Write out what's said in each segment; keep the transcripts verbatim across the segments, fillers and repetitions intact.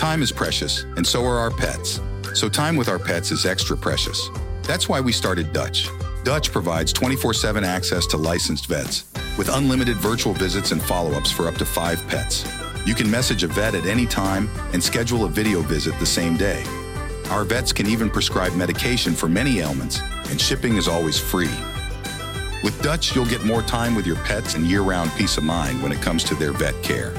Time is precious, and so are our pets. So time with our pets is extra precious. That's why we started Dutch. Dutch provides twenty-four seven access to licensed vets, with unlimited virtual visits and follow-ups for up to five pets. You can message a vet at any time and schedule a video visit the same day. Our vets can even prescribe medication for many ailments, and shipping is always free. With Dutch, you'll get more time with your pets and year-round peace of mind when it comes to their vet care.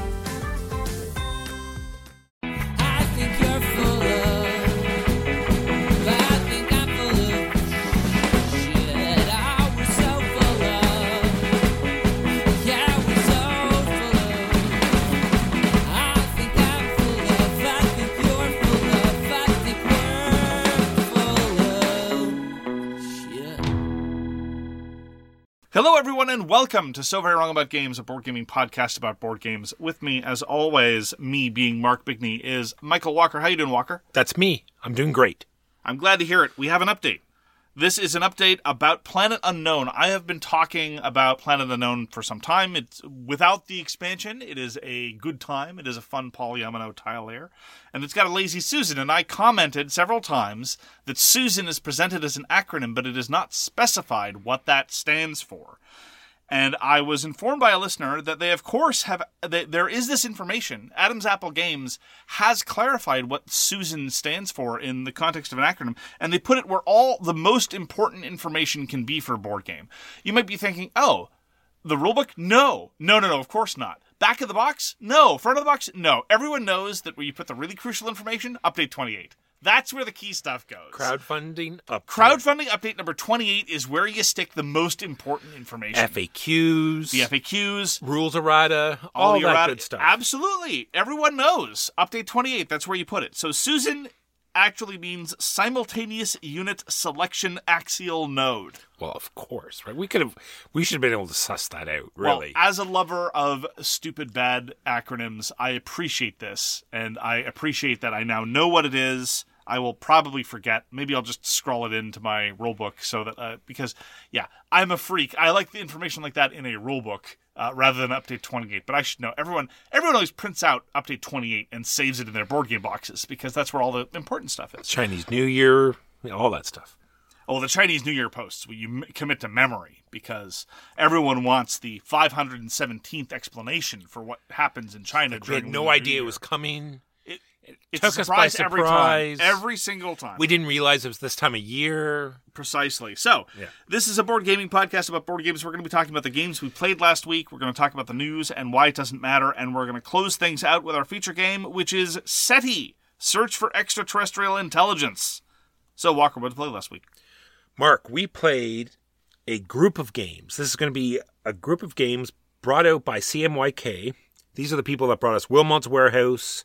Hello, everyone, and welcome to So Very Wrong About Games, a board gaming podcast about board games. With me, as always, me being Mark Bigney, is Michael Walker. How you doing, Walker? That's me. I'm doing great. I'm glad to hear it. We have an update. This is an update about Planet Unknown. I have been talking about Planet Unknown for some time. It's without the expansion. It is a good time. It is a fun polyomino tile layer. And it's got a lazy Susan. And I commented several times that Susan is presented as an acronym, but it is not specified what that stands for. And I was informed by a listener that they, of course, have. They, there is this information. Adam's Apple Games has clarified what Susan stands for in the context of an acronym, and they put it where all the most important information can be for a board game. You might be thinking, oh, the rulebook? No. No, no, no, of course not. Back of the box? No. Front of the box? No. Everyone knows that where you put the really crucial information, update twenty-eight. That's where the key stuff goes. Crowdfunding update. Crowdfunding update number twenty-eight is where you stick the most important information. F A Qs. The F A Qs. Rules errata. All, all that errata, good stuff. Absolutely. Everyone knows. Update twenty-eight, that's where you put it. So Susan actually means simultaneous unit selection axial node. Well, of course, right? We could have, we should have been able to suss that out, really. Well, as a lover of stupid bad acronyms, I appreciate this, and I appreciate that I now know what it is. I will probably forget. Maybe I'll just scroll it into my rulebook so that, uh, because, yeah, I'm a freak. I like the information like that in a rulebook uh, rather than update twenty-eight. But I should know. Everyone everyone always prints out update twenty-eight and saves it in their board game boxes because that's where all the important stuff is. Chinese New Year, all that stuff. Oh, the Chinese New Year posts, where you m- commit to memory because everyone wants the five hundred seventeenth explanation for what happens in China. We had no idea it was coming. It It took took us by surprise. Every time, every single time. We didn't realize it was this time of year. Precisely. So, yeah. This is a board gaming podcast about board games. We're going to be talking about the games we played last week. We're going to talk about the news and why it doesn't matter. And we're going to close things out with our feature game, which is SETI, Search for Extraterrestrial Intelligence. So, Walker, what did you play last week? Mark, we played a group of games. This is going to be a group of games brought out by C M Y K. These are the people that brought us Wilmot's Warehouse,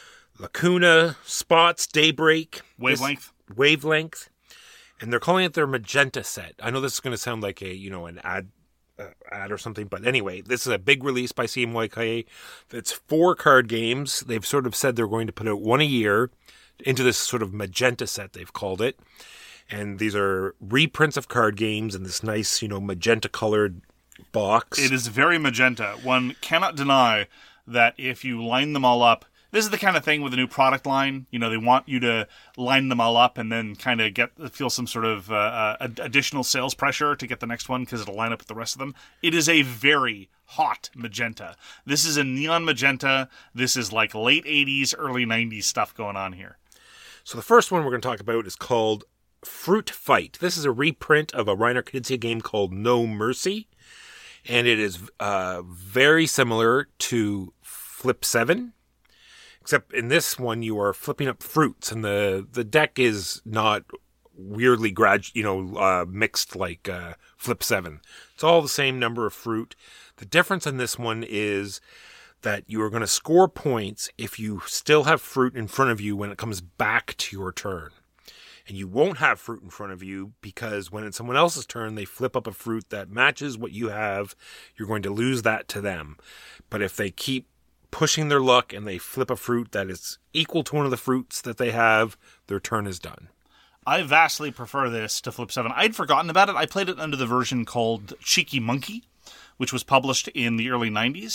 Lacuna, Spots, Daybreak. Wavelength. This, Wavelength. And they're calling it their Magenta set. I know this is going to sound like a, you know, an ad uh, ad or something, but anyway, this is a big release by C M Y K. It's four card games. They've sort of said they're going to put out one a year into this sort of Magenta set, they've called it. And these are reprints of card games in this nice, you know, magenta-colored box. It is very magenta. One cannot deny that if you line them all up, this is the kind of thing with a new product line. You know, they want you to line them all up and then kind of get feel some sort of uh, additional sales pressure to get the next one because it'll line up with the rest of them. It is a very hot magenta. This is a neon magenta. This is like late eighties, early nineties stuff going on here. So the first one we're going to talk about is called Fruit Fight. This is a reprint of a Reiner Knizia game called No Mercy. And it is uh, very similar to Flip seven. Except in this one, you are flipping up fruits, and the, the deck is not weirdly grad, you know, uh, mixed like uh, Flip seven. It's all the same number of fruit. The difference in this one is that you are going to score points if you still have fruit in front of you when it comes back to your turn. And you won't have fruit in front of you because when it's someone else's turn, they flip up a fruit that matches what you have. You're going to lose that to them. But if they keep pushing their luck and they flip a fruit that is equal to one of the fruits that they have, their turn is done. I vastly prefer this to Flip seven. I'd forgotten about it. I played it under the version called Cheeky Monkey, which was published in the early nineties.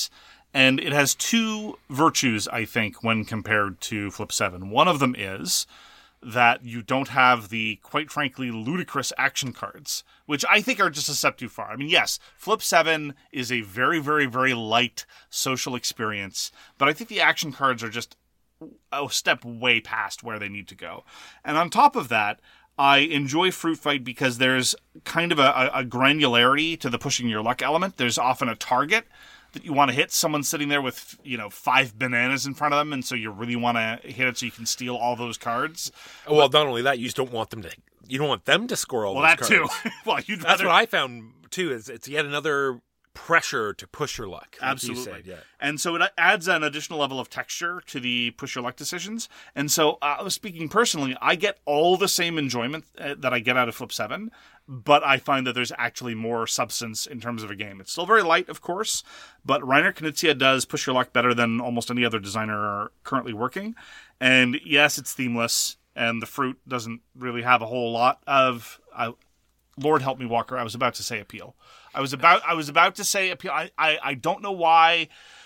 And it has two virtues, I think, when compared to Flip seven. One of them is that you don't have the, quite frankly, ludicrous action cards, which I think are just a step too far. I mean, yes, Flip seven is a very, very, very light social experience, but I think the action cards are just a step way past where they need to go. And on top of that, I enjoy Fruit Fight because there's kind of a, a granularity to the pushing your luck element. There's often a target that you want to hit. Someone sitting there with, you know, five bananas in front of them, and so you really want to hit it so you can steal all those cards. Well, not only that, you just don't want them to. You don't want them to score all well, those that cards. Too. well, you'd That's rather... what I found too. Is it's yet another pressure to push your luck. Like Absolutely. You said, yeah. And so it adds an additional level of texture to the push your luck decisions. And so, uh, speaking personally, I get all the same enjoyment uh, that I get out of Flip seven, but I find that there's actually more substance in terms of a game. It's still very light, of course, but Reiner Knizia does push your luck better than almost any other designer currently working. And yes, it's themeless, and the fruit doesn't really have a whole lot of... Uh, Lord help me, Walker. I was about to say appeal. I was about I was about to say appeal. I, I, I don't know why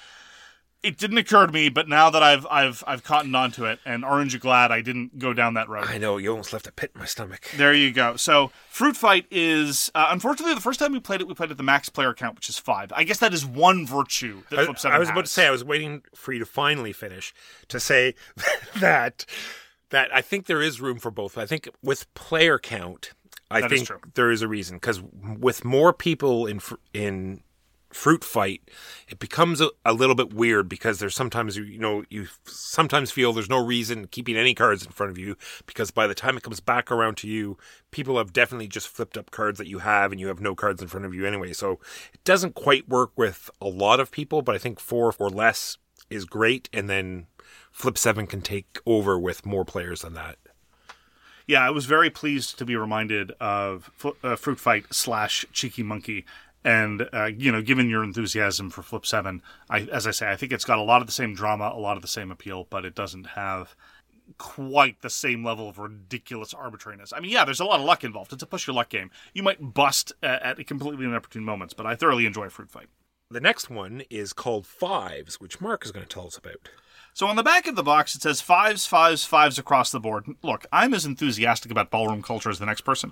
it didn't occur to me, but now that I've I've I've cottoned onto it, and aren't you glad I didn't go down that road? I know, you almost left a pit in my stomach. There you go. So Fruit Fight is uh, unfortunately the first time we played it, we played at the max player count, which is five. I guess that is one virtue that I, Flip seven I was has. about to say I was waiting for you to finally finish to say that that I think there is room for both. I think with player count. I that think is true. There is a reason, because with more people in in Fruit Fight, it becomes a, a little bit weird, because there's sometimes, you know, you sometimes feel there's no reason keeping any cards in front of you, because by the time it comes back around to you, people have definitely just flipped up cards that you have, and you have no cards in front of you anyway. So it doesn't quite work with a lot of people, but I think four or less is great, and then Flip seven can take over with more players than that. Yeah, I was very pleased to be reminded of uh, Fruit Fight slash Cheeky Monkey. And, uh, you know, given your enthusiasm for Flip seven, I, as I say, I think it's got a lot of the same drama, a lot of the same appeal, but it doesn't have quite the same level of ridiculous arbitrariness. I mean, yeah, there's a lot of luck involved. It's a push your luck game. You might bust uh, at completely inopportune moments, but I thoroughly enjoy Fruit Fight. The next one is called Fives, which Mark is going to tell us about. So on the back of the box, it says fives, fives, fives across the board. Look, I'm as enthusiastic about ballroom culture as the next person,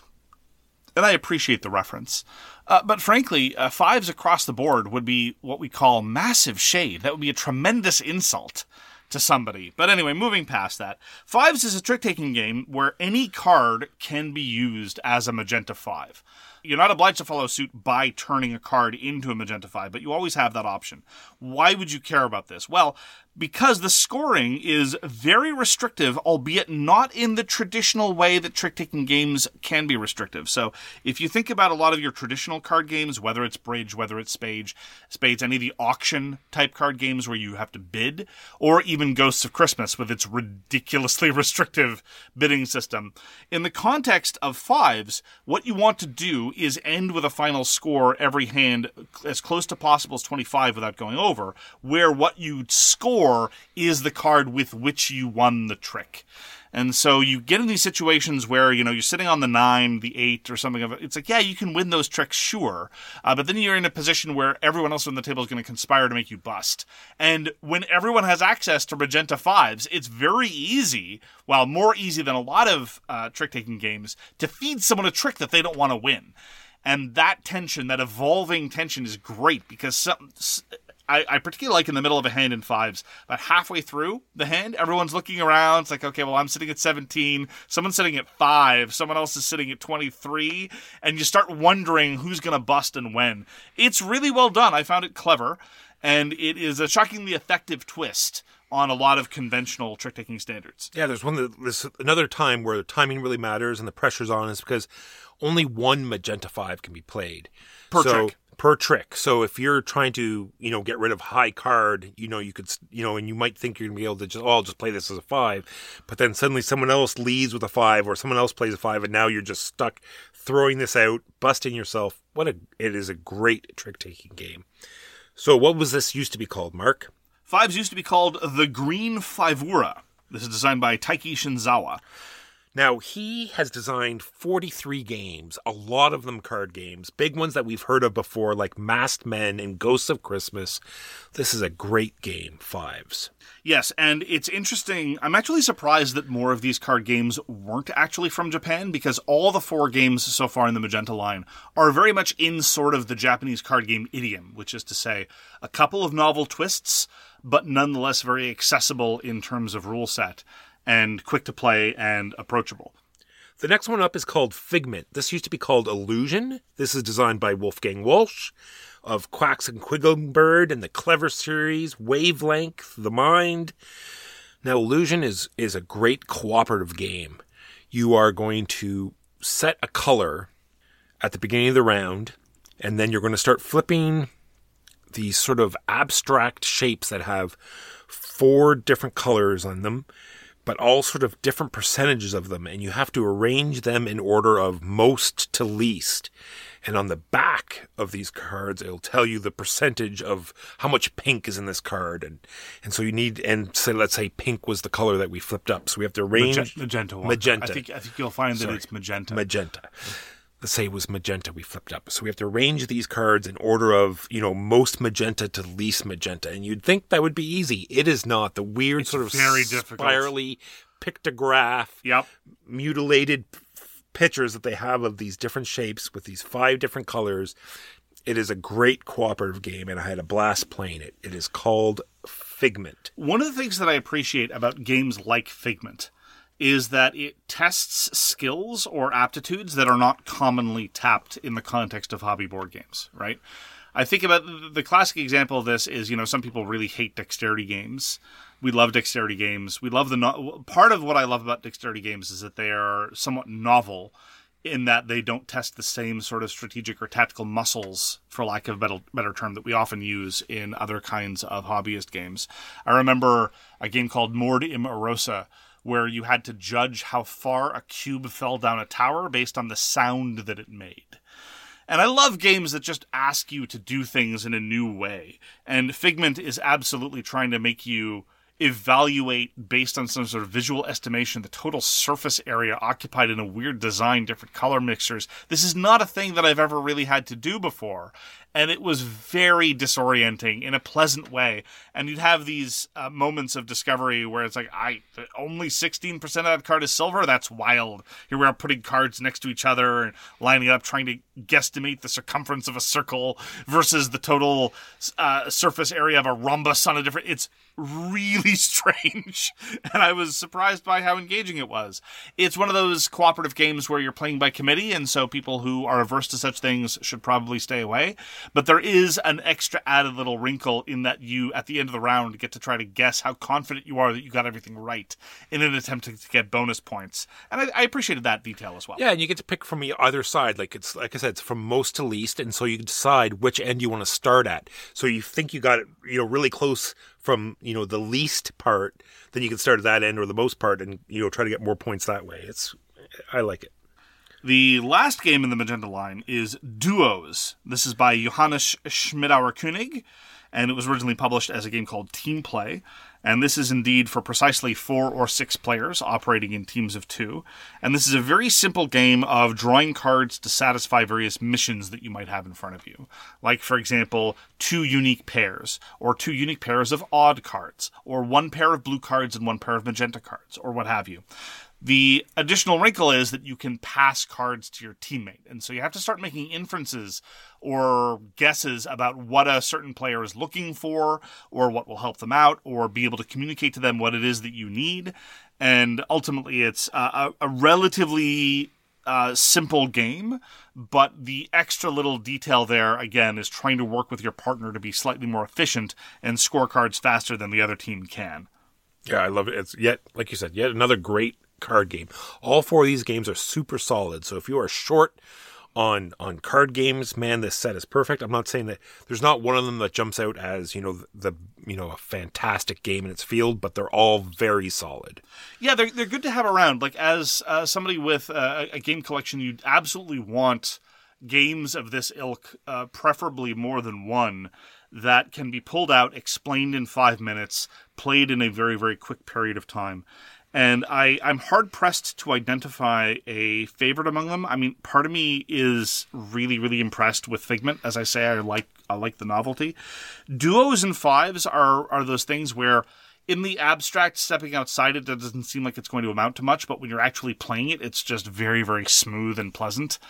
and I appreciate the reference. Uh, but frankly, uh, fives across the board would be what we call massive shade. That would be a tremendous insult to somebody. But anyway, moving past that. Fives is a trick-taking game where any card can be used as a magenta five. You're not obliged to follow suit by turning a card into a magenta five, but you always have that option. Why would you care about this? Well, because the scoring is very restrictive, albeit not in the traditional way that trick-taking games can be restrictive. So if you think about a lot of your traditional card games, whether it's bridge, whether it's spades, spades, any of the auction-type card games where you have to bid, or even Ghosts of Christmas with its ridiculously restrictive bidding system, in the context of fives, what you want to do is end with a final score every hand as close to possible as twenty-five without going over, where what you score is the card with which you won the trick. And so you get in these situations where, you know, you're sitting on the nine, the eight, or something of it. It's like, yeah, you can win those tricks, sure. Uh, but then you're in a position where everyone else on the table is going to conspire to make you bust. And when everyone has access to magenta fives, it's very easy, well, more easy than a lot of uh, trick-taking games, to feed someone a trick that they don't want to win. And that tension, that evolving tension is great, because some... I, I particularly like in the middle of a hand in fives, but halfway through the hand, everyone's looking around. It's like, okay, well, I'm sitting at seventeen. Someone's sitting at five. Someone else is sitting at twenty-three. And you start wondering who's going to bust and when. It's really well done. I found it clever. And it is a shockingly effective twist on a lot of conventional trick-taking standards. Yeah, there's one that, there's another time where the timing really matters and the pressure's on is because only one magenta five can be played. Per so, trick. Per trick. So if you're trying to, you know, get rid of high card, you know, you could, you know, and you might think you're going to be able to just, oh, I'll just play this as a five. But then suddenly someone else leads with a five or someone else plays a five and now you're just stuck throwing this out, busting yourself. What a, it is a great trick-taking game. So what was this used to be called, Mark? Fives used to be called the Green Fivura. This is designed by Taiki Shinzawa. Now, he has designed forty-three games, a lot of them card games, big ones that we've heard of before, like Masked Men and Ghosts of Christmas. This is a great game, Fives. Yes, and it's interesting. I'm actually surprised that more of these card games weren't actually from Japan, because all the four games so far in the Magenta line are very much in sort of the Japanese card game idiom, which is to say a couple of novel twists, but nonetheless very accessible in terms of rule set, and quick to play and approachable. The next one up is called Figment. This used to be called Illusion. This is designed by Wolfgang Walsh of Quacks and Quigglebird and the Clever series, Wavelength, The Mind. Now, Illusion is, is a great cooperative game. You are going to set a color at the beginning of the round, and then you're going to start flipping these sort of abstract shapes that have four different colors on them, but all sort of different percentages of them, and you have to arrange them in order of most to least. And on the back of these cards, it'll tell you the percentage of how much pink is in this card. And and so you need, and say, let's say pink was the color that we flipped up. So we have to arrange... Magenta. Magenta. One. Magenta. I think, I think you'll find that Sorry. it's magenta. Magenta. Let's say it was magenta we flipped up. So we have to arrange these cards in order of, you know, most magenta to least magenta. And you'd think that would be easy. It is not. The weird It's sort of very difficult. spirally pictograph, Yep. mutilated pictures that they have of these different shapes with these five different colors. It is a great cooperative game, and I had a blast playing it. It is called Figment. One of the things that I appreciate about games like Figment is that it tests skills or aptitudes that are not commonly tapped in the context of hobby board games, right? I think about the classic example of this is, you know, some people really hate dexterity games. We love dexterity games. We love the no- part of what I love about dexterity games is that they are somewhat novel in that they don't test the same sort of strategic or tactical muscles, for lack of a better, better term, that we often use in other kinds of hobbyist games. I remember a game called Mord im Arosa, where you had to judge how far a cube fell down a tower based on the sound that it made. And I love games that just ask you to do things in a new way. And Figment is absolutely trying to make you evaluate, based on some sort of visual estimation, the total surface area occupied in a weird design, different color mixtures. This is not a thing that I've ever really had to do before. And it was very disorienting in a pleasant way. And you'd have these uh, moments of discovery where it's like, I only sixteen percent of that card is silver? That's wild. Here we are putting cards next to each other and lining up, trying to guesstimate the circumference of a circle versus the total uh, surface area of a rhombus on a different... It's really strange. And I was surprised by how engaging it was. It's one of those cooperative games where you're playing by committee, and so people who are averse to such things should probably stay away. But there is an extra added little wrinkle in that you, at the end of the round, get to try to guess how confident you are that you got everything right in an attempt to, to get bonus points. And I, I appreciated that detail as well. Yeah, and you get to pick from the other side. Like it's like I said, it's from most to least, and so you can decide which end you want to start at. So you think you got it, you know, really close from, you know, the least part, then you can start at that end or the most part, and, you know, try to get more points that way. It's, I like it. The last game in the Magenta line is Duos. This is by Johannes Schmidauer Koenig, and it was originally published as a game called Team Play. And this is indeed for precisely four or six players operating in teams of two. And this is a very simple game of drawing cards to satisfy various missions that you might have in front of you. Like, for example, two unique pairs, or two unique pairs of odd cards, or one pair of blue cards and one pair of magenta cards, or what have you. The additional wrinkle is that you can pass cards to your teammate. And so you have to start making inferences or guesses about what a certain player is looking for, or what will help them out, or be able to communicate to them what it is that you need. And ultimately, it's a, a relatively uh, simple game, but the extra little detail there, again, is trying to work with your partner to be slightly more efficient and score cards faster than the other team can. Yeah, I love it. It's yet, like you said, yet another great card game. All four of these games are super solid. So if you are short on on card games, man, this set is perfect. I'm not saying that there's not one of them that jumps out as, you know, the you know a fantastic game in its field, but they're all very solid. Yeah, they're they're good to have around. Like as uh, somebody with uh, a game collection, you absolutely want games of this ilk, uh, preferably more than one, that can be pulled out, explained in five minutes, played in a very, very quick period of time. And I, I'm hard-pressed to identify a favorite among them. I mean, part of me is really, really impressed with Figment. As I say, I like I like the novelty. Duos and fives are, are those things where, in the abstract, stepping outside it, that doesn't seem like it's going to amount to much, but when you're actually playing it, it's just very, very smooth and pleasant,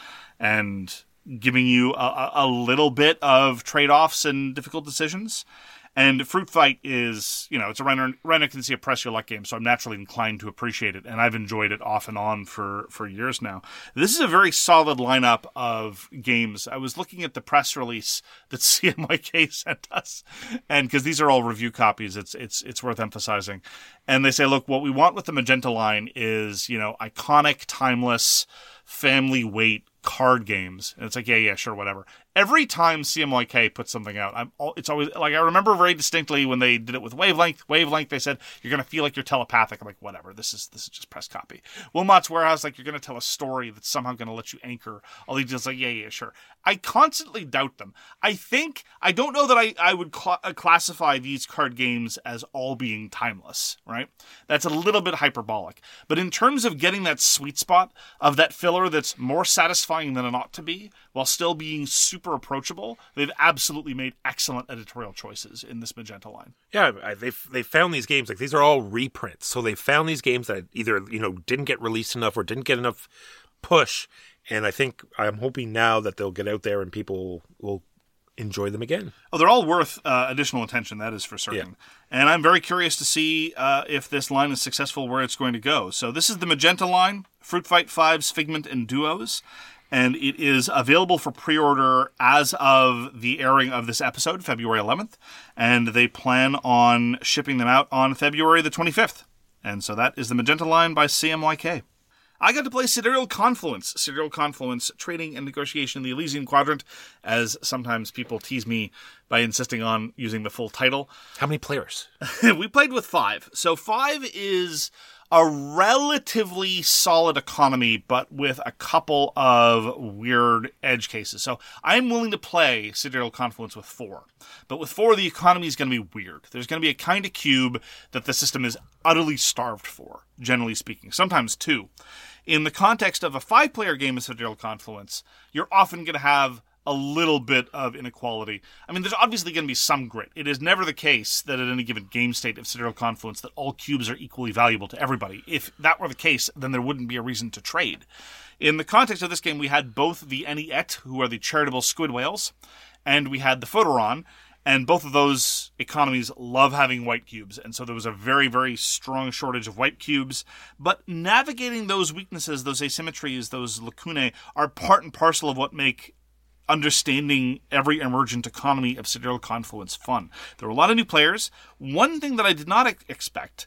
and giving you a, a little bit of trade-offs and difficult decisions. And Fruit Fight is, you know, it's a Reiner, Reiner Knizia Press Your Luck game, so I'm naturally inclined to appreciate it, and I've enjoyed it off and on for, for years now. This is a very solid lineup of games. I was looking at the press release that C M Y K sent us, and because these are all review copies, it's it's it's worth emphasizing. And they say, look, what we want with the Magenta line is, you know, iconic, timeless, family weight card games. And it's like, yeah, yeah, sure, whatever. Every time C M Y K puts something out, I'm all, it's always, like, I remember very distinctly when they did it with Wavelength. Wavelength, they said, you're going to feel like you're telepathic. I'm like, whatever, this is this is just press copy. Wilmot's Warehouse, like, you're going to tell a story that's somehow going to let you anchor. All these deals, like, yeah, yeah, sure. I constantly doubt them. I think, I don't know that I, I would cl- classify these card games as all being timeless, right? That's a little bit hyperbolic. But in terms of getting that sweet spot of that filler that's more satisfying than it ought to be, while still being super approachable, they've absolutely made excellent editorial choices in this Magenta line. Yeah, I- they've they found these games, like, these are all reprints. So they found these games that either, you know, didn't get released enough or didn't get enough push. And I think, I'm hoping now that they'll get out there and people will enjoy them again. Oh, they're all worth uh, additional attention, that is for certain. Yeah. And I'm very curious to see uh, if this line is successful, where it's going to go. So this is the Magenta line, Fruit Fight fives, Figment, and Duos. And it is available for pre-order as of the airing of this episode, February eleventh. And they plan on shipping them out on February the twenty-fifth. And so that is the Magenta line by C M Y K. I got to play Sidereal Confluence. Sidereal Confluence, Trading and Negotiation in the Elysian Quadrant, as sometimes people tease me by insisting on using the full title. How many players? We played with five. So five is a relatively solid economy, but with a couple of weird edge cases. So I'm willing to play Sidereal Confluence with four. But with four, the economy is going to be weird. There's going to be a kind of cube that the system is utterly starved for, generally speaking. Sometimes two. In the context of a five-player game of Sidereal Confluence, you're often going to have a little bit of inequality. I mean, there's obviously going to be some grit. It is never the case that at any given game state of Sidereal Confluence that all cubes are equally valuable to everybody. If that were the case, then there wouldn't be a reason to trade. In the context of this game, we had both the Eniet, who are the charitable squid whales, and we had the Photoron, and both of those economies love having white cubes, and so there was a very, very strong shortage of white cubes. But navigating those weaknesses, those asymmetries, those lacunae, are part and parcel of what make understanding every emergent economy of Sidereal Confluence fun. There were a lot of new players. One thing that I did not ex- expect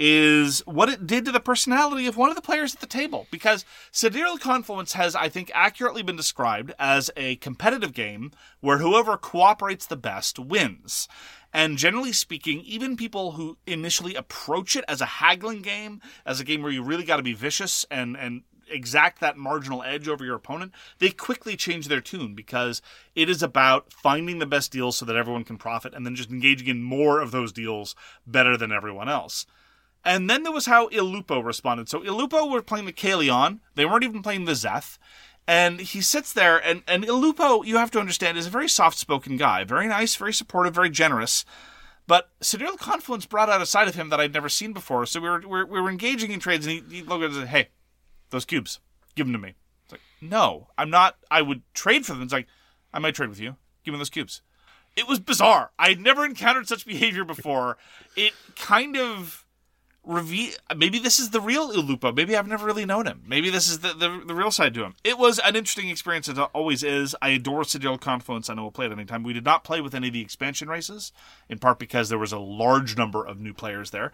is what it did to the personality of one of the players at the table. Because Sidereal Confluence has, I think, accurately been described as a competitive game where whoever cooperates the best wins. And generally speaking, even people who initially approach it as a haggling game, as a game where you really got to be vicious and, and exact that marginal edge over your opponent, they quickly change their tune, because it is about finding the best deals so that everyone can profit, and then just engaging in more of those deals better than everyone else. And then there was how Ilupo responded. So Ilupo were playing the Kaleon. They weren't even playing the Zeth. And he sits there, and, and Ilupo, you have to understand, is a very soft-spoken guy. Very nice, very supportive, very generous. But Sidereal Confluence brought out a side of him that I'd never seen before. So we were we were, we were engaging in trades, and he, he looked at us and said, hey, those cubes, give them to me. It's like, no, I'm not. I would trade for them. It's like, I might trade with you. Give me those cubes. It was bizarre. I had never encountered such behavior before. It kind of reveal. Maybe this is the real Ilupo. Maybe I've never really known him. Maybe this is the, the the real side to him. It was an interesting experience, as it always is. I adore Sidereal Confluence. I know we'll play it anytime. We did not play with any of the expansion races, in part because there was a large number of new players there.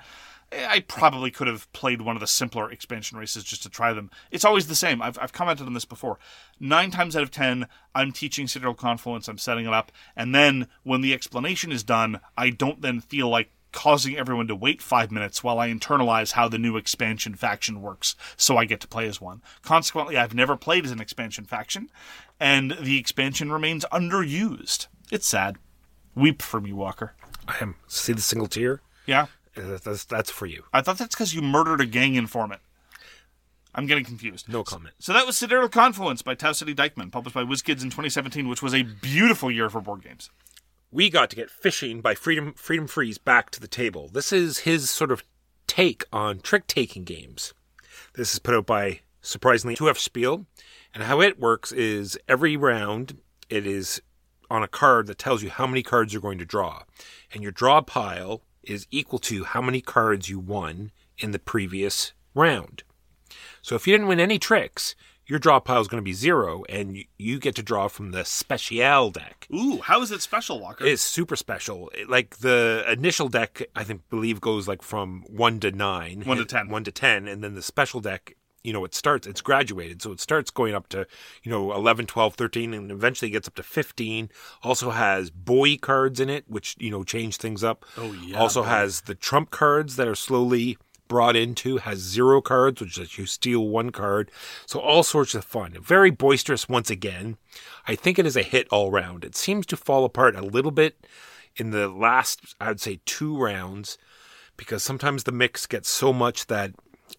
I probably could have played one of the simpler expansion races just to try them. It's always the same. I've I've commented on this before. Nine times out of ten, I'm teaching Sidereal Confluence, I'm setting it up, and then when the explanation is done, I don't then feel like causing everyone to wait five minutes while I internalize how the new expansion faction works, so I get to play as one. Consequently, I've never played as an expansion faction, and the expansion remains underused. It's sad. Weep for me, Walker. I am. See the single tear? Yeah? Uh, That's, that's for you. I thought that's because you murdered a gang informant. I'm getting confused. No comment. So that was Sidereal Confluence by Tau City Dykeman, published by WizKids in twenty seventeen, which was a beautiful year for board games. We got to get Fishing by Freedom Freedom Freeze back to the table. This is his sort of take on trick-taking games. This is put out by, surprisingly, two F Spiel. And how it works is every round, it is on a card that tells you how many cards you're going to draw. And your draw pile is equal to how many cards you won in the previous round. So if you didn't win any tricks, your draw pile is going to be zero, and you, you get to draw from the Special deck. Ooh, how is it special, Walker? It's super special. It- like the initial deck, I think, believe goes like from one to nine, One to ten. one to ten, and then the special deck, you know, it starts. It's graduated, so it starts going up to, you know, eleven, twelve, thirteen, and eventually gets up to fifteen. Also has boy cards in it, which, you know, change things up. Oh, yeah, Also boy. has the trump cards that are slowly brought into. Has zero cards, which is you steal one card. So all sorts of fun. Very boisterous once again. I think it is a hit all round. It seems to fall apart a little bit in the last, I would say, two rounds, because sometimes the mix gets so much that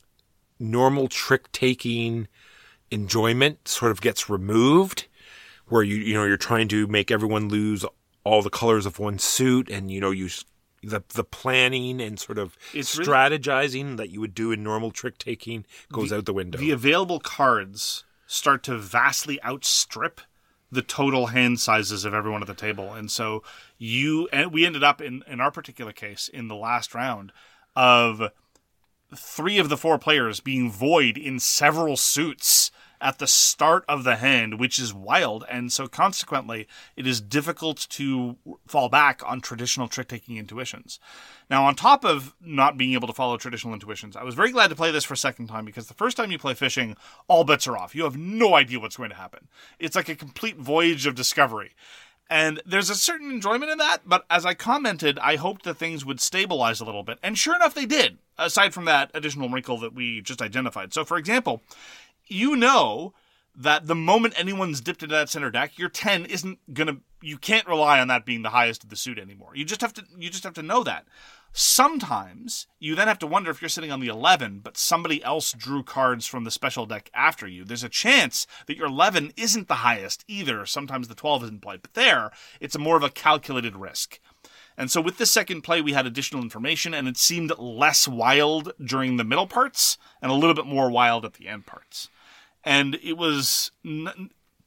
normal trick-taking enjoyment sort of gets removed, where you you know you're trying to make everyone lose all the colors of one suit, and you know you the the planning and sort of It's really- strategizing that you would do in normal trick-taking goes out the window. The available cards start to vastly outstrip the total hand sizes of everyone at the table. And so you, and we ended up in, in our particular case in the last round of three of the four players being void in several suits at the start of the hand, which is wild. And so consequently, it is difficult to fall back on traditional trick-taking intuitions. Now, on top of not being able to follow traditional intuitions, I was very glad to play this for a second time, because the first time you play Fishing, all bets are off. You have no idea what's going to happen. It's like a complete voyage of discovery. And there's a certain enjoyment in that, but as I commented, I hoped that things would stabilize a little bit. And sure enough, they did, aside from that additional wrinkle that we just identified. So, for example, you know that the moment anyone's dipped into that center deck, your ten isn't gonna, you can't rely on that being the highest of the suit anymore. You just have to, you just have to know that. Sometimes you then have to wonder if you're sitting on the eleven, but somebody else drew cards from the special deck after you. There's a chance that your eleven isn't the highest either. Sometimes the twelve isn't played, but there, it's a more of a calculated risk. And so with this second play, we had additional information, and it seemed less wild during the middle parts and a little bit more wild at the end parts. And it was n-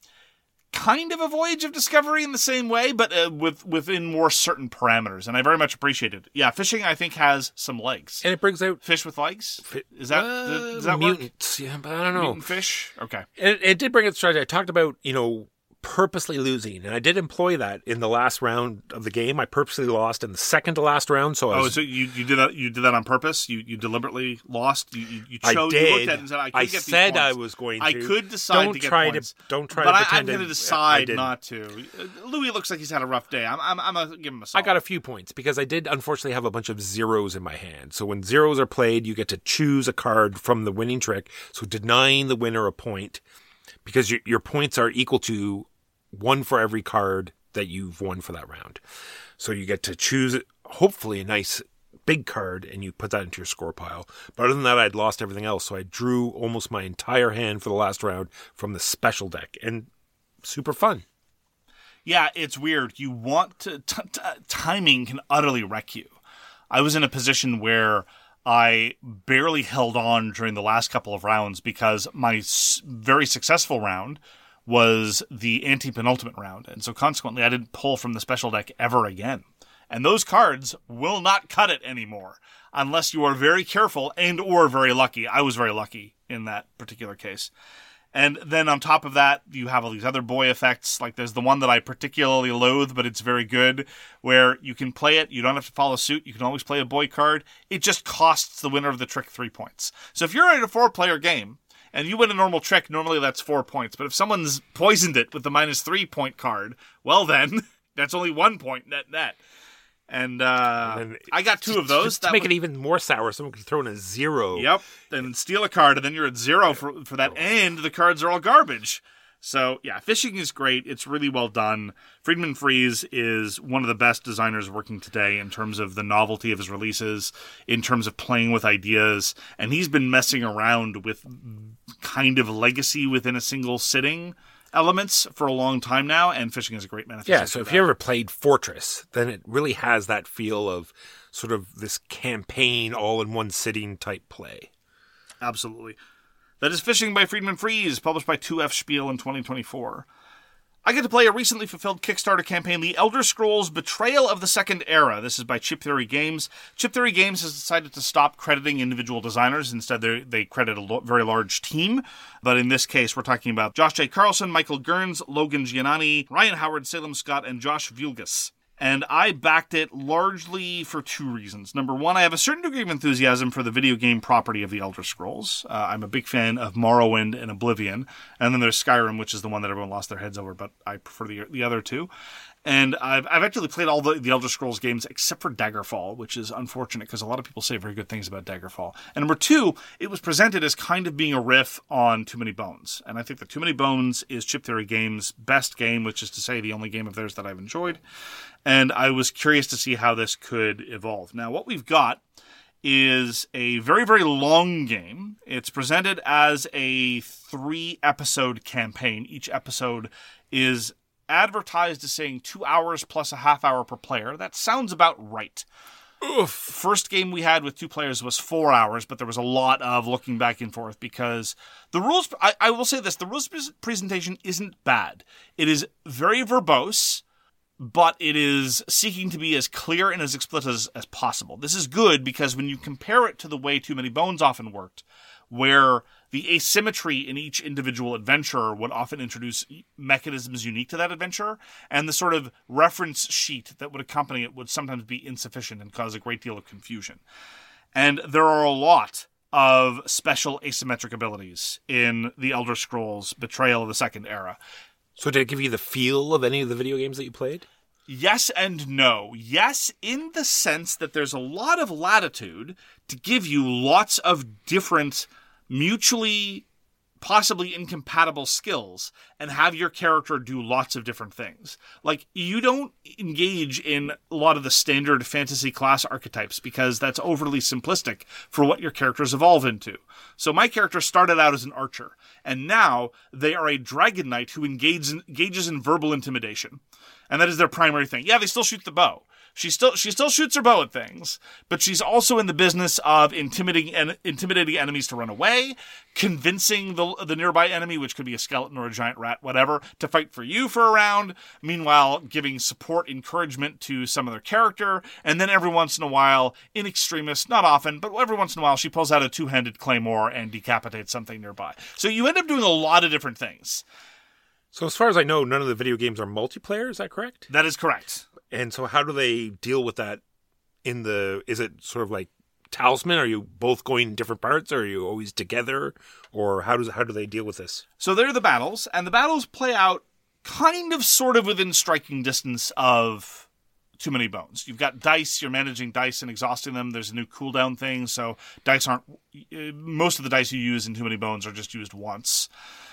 kind of a voyage of discovery in the same way, but uh, with within more certain parameters. And I very much appreciated it. Yeah, Fishing, I think, has some legs. and it brings out Fish with legs? Is that, uh, does that work? mutants. Yeah, but I don't know. Mutant fish? Okay. It, it did bring out strategy. I talked about, you know, purposely losing, and I did employ that in the last round of the game. I purposely lost in the second to last round, so I Oh, was, so you, you did that you did that on purpose? You you deliberately lost? You you, you I chose, did. You looked at it and said, I could I get these said I points. was going I to. could decide Don't to get try points. to don't try but to I, pretend I'm going to I decide didn't. not to. Uh, Louis looks like he's had a rough day. I'm I'm, I'm going to give him a I solid. got a few points because I did unfortunately have a bunch of zeros in my hand. So when zeros are played, you get to choose a card from the winning trick. So denying the winner a point, because your, your points are equal to one for every card that you've won for that round. So you get to choose, hopefully, a nice big card, and you put that into your score pile. But other than that, I'd lost everything else. So I drew almost my entire hand for the last round from the special deck. And super fun. Yeah, it's weird. You want to t- t- timing can utterly wreck you. I was in a position where I barely held on during the last couple of rounds because my s- very successful round was the anti-penultimate round. And so consequently, I didn't pull from the special deck ever again. And those cards will not cut it anymore unless you are very careful and or very lucky. I was very lucky in that particular case. And then on top of that, you have all these other boy effects. Like there's the one that I particularly loathe, but it's very good, where you can play it. You don't have to follow suit. You can always play a boy card. It just costs the winner of the trick three points. So if you're in a four-player game, and you win a normal trick, normally that's four points. But if someone's poisoned it with the minus three point card, well then, that's only one point net net. And, uh, And then I got two of those. Just to That make was- it even more sour, someone could throw in a zero. Yep. Then steal a card, and then you're at zero for for that, and the cards are all garbage. So, yeah, Fishing is great. It's really well done. Friedman Freeze is one of the best designers working today in terms of the novelty of his releases, in terms of playing with ideas, and he's been messing around with kind of legacy within a single sitting elements for a long time now, and Fishing is a great manifestation. Yeah, so if you ever played Fortress, then it really has that feel of sort of this campaign all-in-one sitting type play. Absolutely. That is Fishing by Friedman Freeze, published by two F Spiel in twenty twenty-four. I get to play a recently fulfilled Kickstarter campaign, The Elder Scrolls Betrayal of the Second Era. This is by Chip Theory Games. Chip Theory Games has decided to stop crediting individual designers. Instead, they credit a lo- very large team. But in this case, we're talking about Josh J. Carlson, Michael Gerns, Logan Giannani, Ryan Howard, Salem Scott, and Josh Vulgus. And I backed it largely for two reasons. Number one, I have a certain degree of enthusiasm for the video game property of the Elder Scrolls. Uh, I'm a big fan of Morrowind and Oblivion. And then there's Skyrim, which is the one that everyone lost their heads over, but I prefer the the other two. And I've I've actually played all the, the Elder Scrolls games except for Daggerfall, which is unfortunate because a lot of people say very good things about Daggerfall. And number two, it was presented as kind of being a riff on Too Many Bones. And I think that Too Many Bones is Chip Theory Games' best game, which is to say the only game of theirs that I've enjoyed. And I was curious to see how this could evolve. Now, what we've got is a very, very long game. It's presented as a three-episode campaign. Each episode is advertised as saying two hours plus a half hour per player. That sounds about right. Oof. First game we had with two players was four hours, but there was a lot of looking back and forth because the rules, I, I will say this, the rules presentation isn't bad. It is very verbose, but it is seeking to be as clear and as explicit as, as possible. This is good because when you compare it to the way Too Many Bones often worked, where the asymmetry in each individual adventure would often introduce mechanisms unique to that adventure, and the sort of reference sheet that would accompany it would sometimes be insufficient and cause a great deal of confusion. And there are a lot of special asymmetric abilities in the Elder Scrolls Betrayal of the Second Era. So did it give you the feel of any of the video games that you played? Yes and no. Yes, in the sense that there's a lot of latitude to give you lots of different, mutually possibly incompatible skills and have your character do lots of different things. Like, you don't engage in a lot of the standard fantasy class archetypes because that's overly simplistic for what your characters evolve into. So my character started out as an archer, and now they are a dragon knight who engages in, engages in verbal intimidation. And that is their primary thing. Yeah, they still shoot the bow. She still she still shoots her bow at things, but she's also in the business of intimidating en- intimidating enemies to run away, convincing the the nearby enemy, which could be a skeleton or a giant rat, whatever, to fight for you for a round. Meanwhile, giving support, encouragement to some other character, and then every once in a while, in extremis, not often, but every once in a while, she pulls out a two-handed claymore and decapitates something nearby. So you end up doing a lot of different things. So as far as I know, none of the video games are multiplayer, is that correct? That is correct. And so how do they deal with that in the, is it sort of like Talisman? Are you both going different parts? Or are you always together? Or how does how do they deal with this? So there are the battles, and the battles play out kind of sort of within striking distance of Too Many Bones. You've got dice, you're managing dice and exhausting them. There's a new cooldown thing, so dice aren't, most of the dice you use in Too Many Bones are just used once,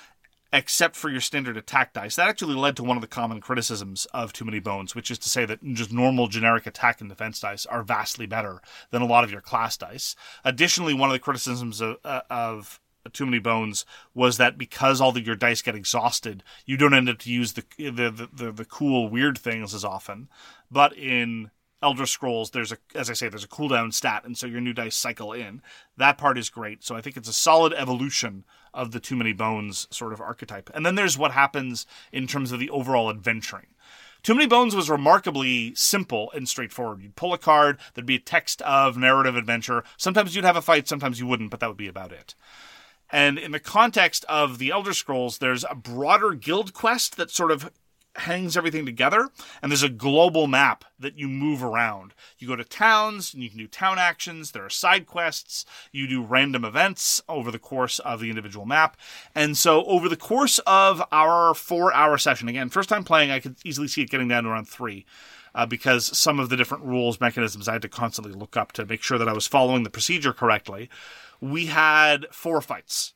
except for your standard attack dice. That actually led to one of the common criticisms of Too Many Bones, which is to say that just normal generic attack and defense dice are vastly better than a lot of your class dice. Additionally, one of the criticisms of, uh, of Too Many Bones was that because all of your dice get exhausted, you don't end up to use the the, the, the, the cool, weird things as often. But in Elder Scrolls, there's a, as I say, there's a cooldown stat, and so your new dice cycle in. That part is great. So I think it's a solid evolution of the Too Many Bones sort of archetype. And then there's what happens in terms of the overall adventuring. Too Many Bones was remarkably simple and straightforward. You'd pull a card, there'd be a text of narrative adventure. Sometimes you'd have a fight, sometimes you wouldn't, but that would be about it. And in the context of the Elder Scrolls, there's a broader guild quest that sort of hangs everything together, and there's a global map that you move around. You go to towns, and you can do town actions, there are side quests, you do random events over the course of the individual map, and so over the course of our four-hour session, again, first time playing, I could easily see it getting down to around three, uh, because some of the different rules, mechanisms, I had to constantly look up to make sure that I was following the procedure correctly. We had four fights.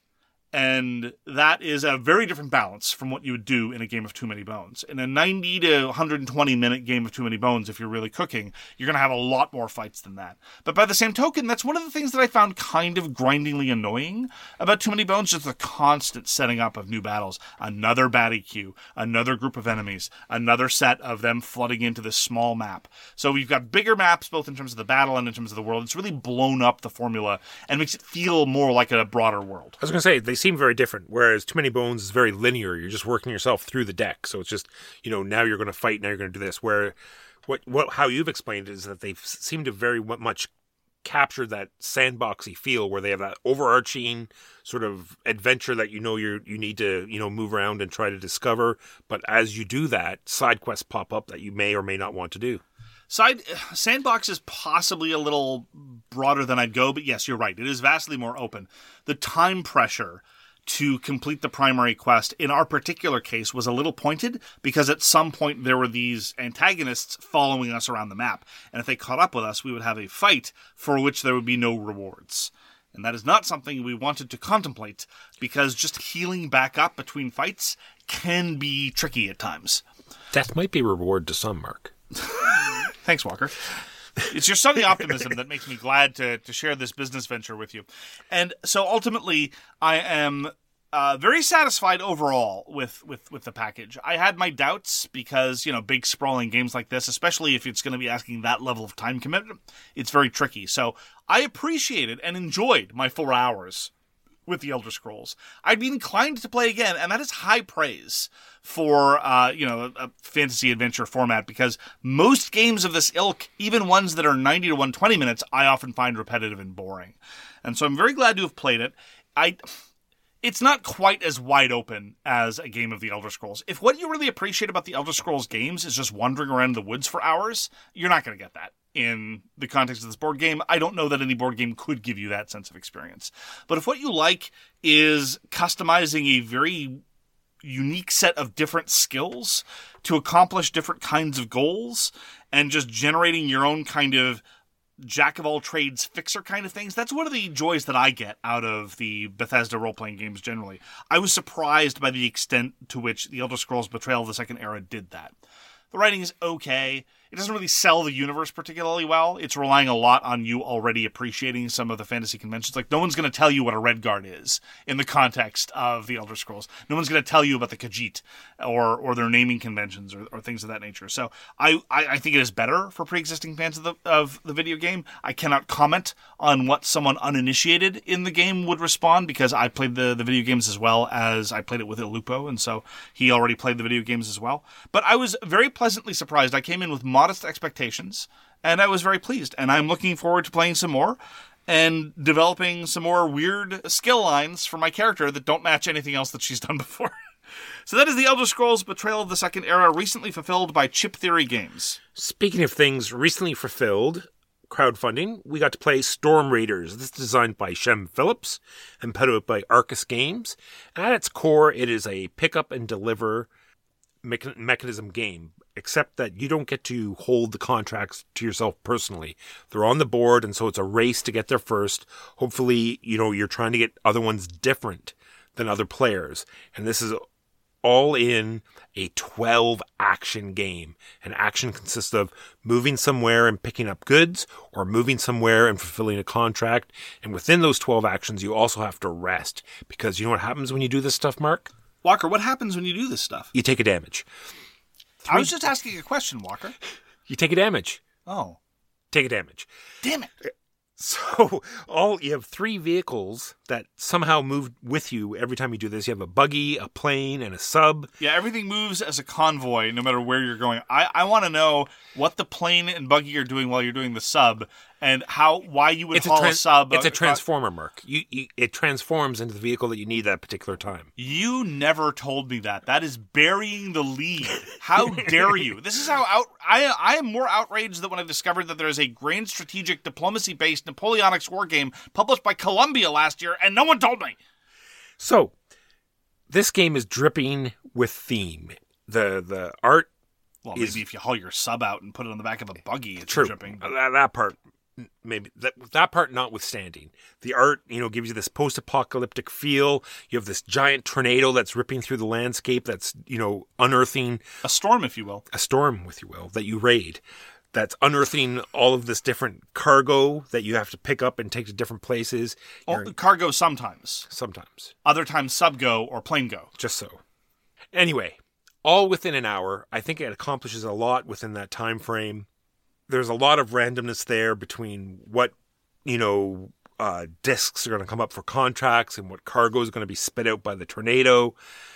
And that is a very different balance from what you would do in a game of Too Many Bones. In a ninety to one hundred twenty minute game of Too Many Bones, if you're really cooking, you're going to have a lot more fights than that. But by the same token, that's one of the things that I found kind of grindingly annoying about Too Many Bones, just the constant setting up of new battles. Another baddie queue, another group of enemies, another set of them flooding into this small map. So we've got bigger maps, both in terms of the battle and in terms of the world. It's really blown up the formula and makes it feel more like a broader world. I was going to say, they seem very different, whereas Too Many Bones is very linear. You're just working yourself through the deck. So it's just, you know, now you're going to fight, now you're going to do this. Where what what how you've explained it is that they seem to very much capture that sandboxy feel where they have that overarching sort of adventure that you know you you need to, you know, move around and try to discover. But as you do that, side quests pop up that you may or may not want to do. Side Sandbox is possibly a little broader than I'd go, but yes, you're right. It is vastly more open. The time pressure to complete the primary quest in our particular case was a little pointed because at some point there were these antagonists following us around the map. And if they caught up with us, we would have a fight for which there would be no rewards. And that is not something we wanted to contemplate because just healing back up between fights can be tricky at times. Death might be reward to some, Mark. Thanks, Walker. It's your sunny optimism that makes me glad to, to share this business venture with you. And so ultimately, I am uh, very satisfied overall with, with, with the package. I had my doubts because, you know, big sprawling games like this, especially if it's going to be asking that level of time commitment, it's very tricky. So I appreciated and enjoyed my four hours with the Elder Scrolls. I'd be inclined to play again, and that is high praise for, uh, you know, a fantasy adventure format, because most games of this ilk, even ones that are ninety to one hundred twenty minutes, I often find repetitive and boring. And so I'm very glad to have played it. I... It's not quite as wide open as a game of the Elder Scrolls. If what you really appreciate about the Elder Scrolls games is just wandering around the woods for hours, you're not going to get that in the context of this board game. I don't know that any board game could give you that sense of experience. But if what you like is customizing a very unique set of different skills to accomplish different kinds of goals and just generating your own kind of jack-of-all-trades fixer kind of things, that's one of the joys that I get out of the Bethesda role-playing games generally. I was surprised by the extent to which the Elder Scrolls Betrayal of the Second Era did that. The writing is okay. It doesn't really sell the universe particularly well. It's relying a lot on you already appreciating some of the fantasy conventions. Like, no one's going to tell you what a Redguard is in the context of the Elder Scrolls. No one's going to tell you about the Khajiit or or their naming conventions or, or things of that nature. So I, I, I think it is better for pre-existing fans of the, of the video game. I cannot comment on what someone uninitiated in the game would respond, because I played the, the video games as well as I played it with Ilupo, and so he already played the video games as well. But I was very pleasantly surprised. I came in with modest expectations, and I was very pleased. And I'm looking forward to playing some more and developing some more weird skill lines for my character that don't match anything else that she's done before. So that is the Elder Scrolls Betrayal of the Second Era, recently fulfilled by Chip Theory Games. Speaking of things recently fulfilled, crowdfunding, we got to play Storm Raiders. This is designed by Shem Phillips and put out by Arcus Games. At its core, it is a pick up and deliver mecha- mechanism game, except that you don't get to hold the contracts to yourself personally. They're on the board, and so it's a race to get there first. Hopefully, you know, you're trying to get other ones different than other players. And this is all in a twelve action game. And action consists of moving somewhere and picking up goods, or moving somewhere and fulfilling a contract. And within those twelve actions, you also have to rest. Because you know what happens when you do this stuff, Mark? Walker, what happens when you do this stuff? You take a damage. Three... I was just asking a question, Walker. You take a damage. Oh. Take a damage. Damn it. So all you have three vehicles that somehow move with you every time you do this. You have a buggy, a plane, and a sub. Yeah, everything moves as a convoy no matter where you're going. I, I want to know what the plane and buggy are doing while you're doing the sub, and how why you would it's haul a, a sub. It's a transformer, Mark. You, you, it transforms into the vehicle that you need that particular time. You never told me that. That is burying the lead. How dare you? This is how out. I I am more outraged than when I discovered that there is a grand strategic diplomacy-based Napoleonics war game published by Columbia last year, and no one told me. So, this game is dripping with theme. The the art. Well, is, maybe if you haul your sub out and put it on the back of a buggy, it's true. dripping. That, that part maybe that that part notwithstanding, the art, you know, gives you this post-apocalyptic feel. You have this giant tornado that's ripping through the landscape, that's, you know, unearthing a storm, if you will, a storm, if you will, that you raid. That's unearthing all of this different cargo that you have to pick up and take to different places. Oh, cargo sometimes. Sometimes. Other times sub-go or plane go. Just so. Anyway, all within an hour. I think it accomplishes a lot within that time frame. There's a lot of randomness there between what, you know, uh, discs are going to come up for contracts and what cargo is going to be spit out by the tornado.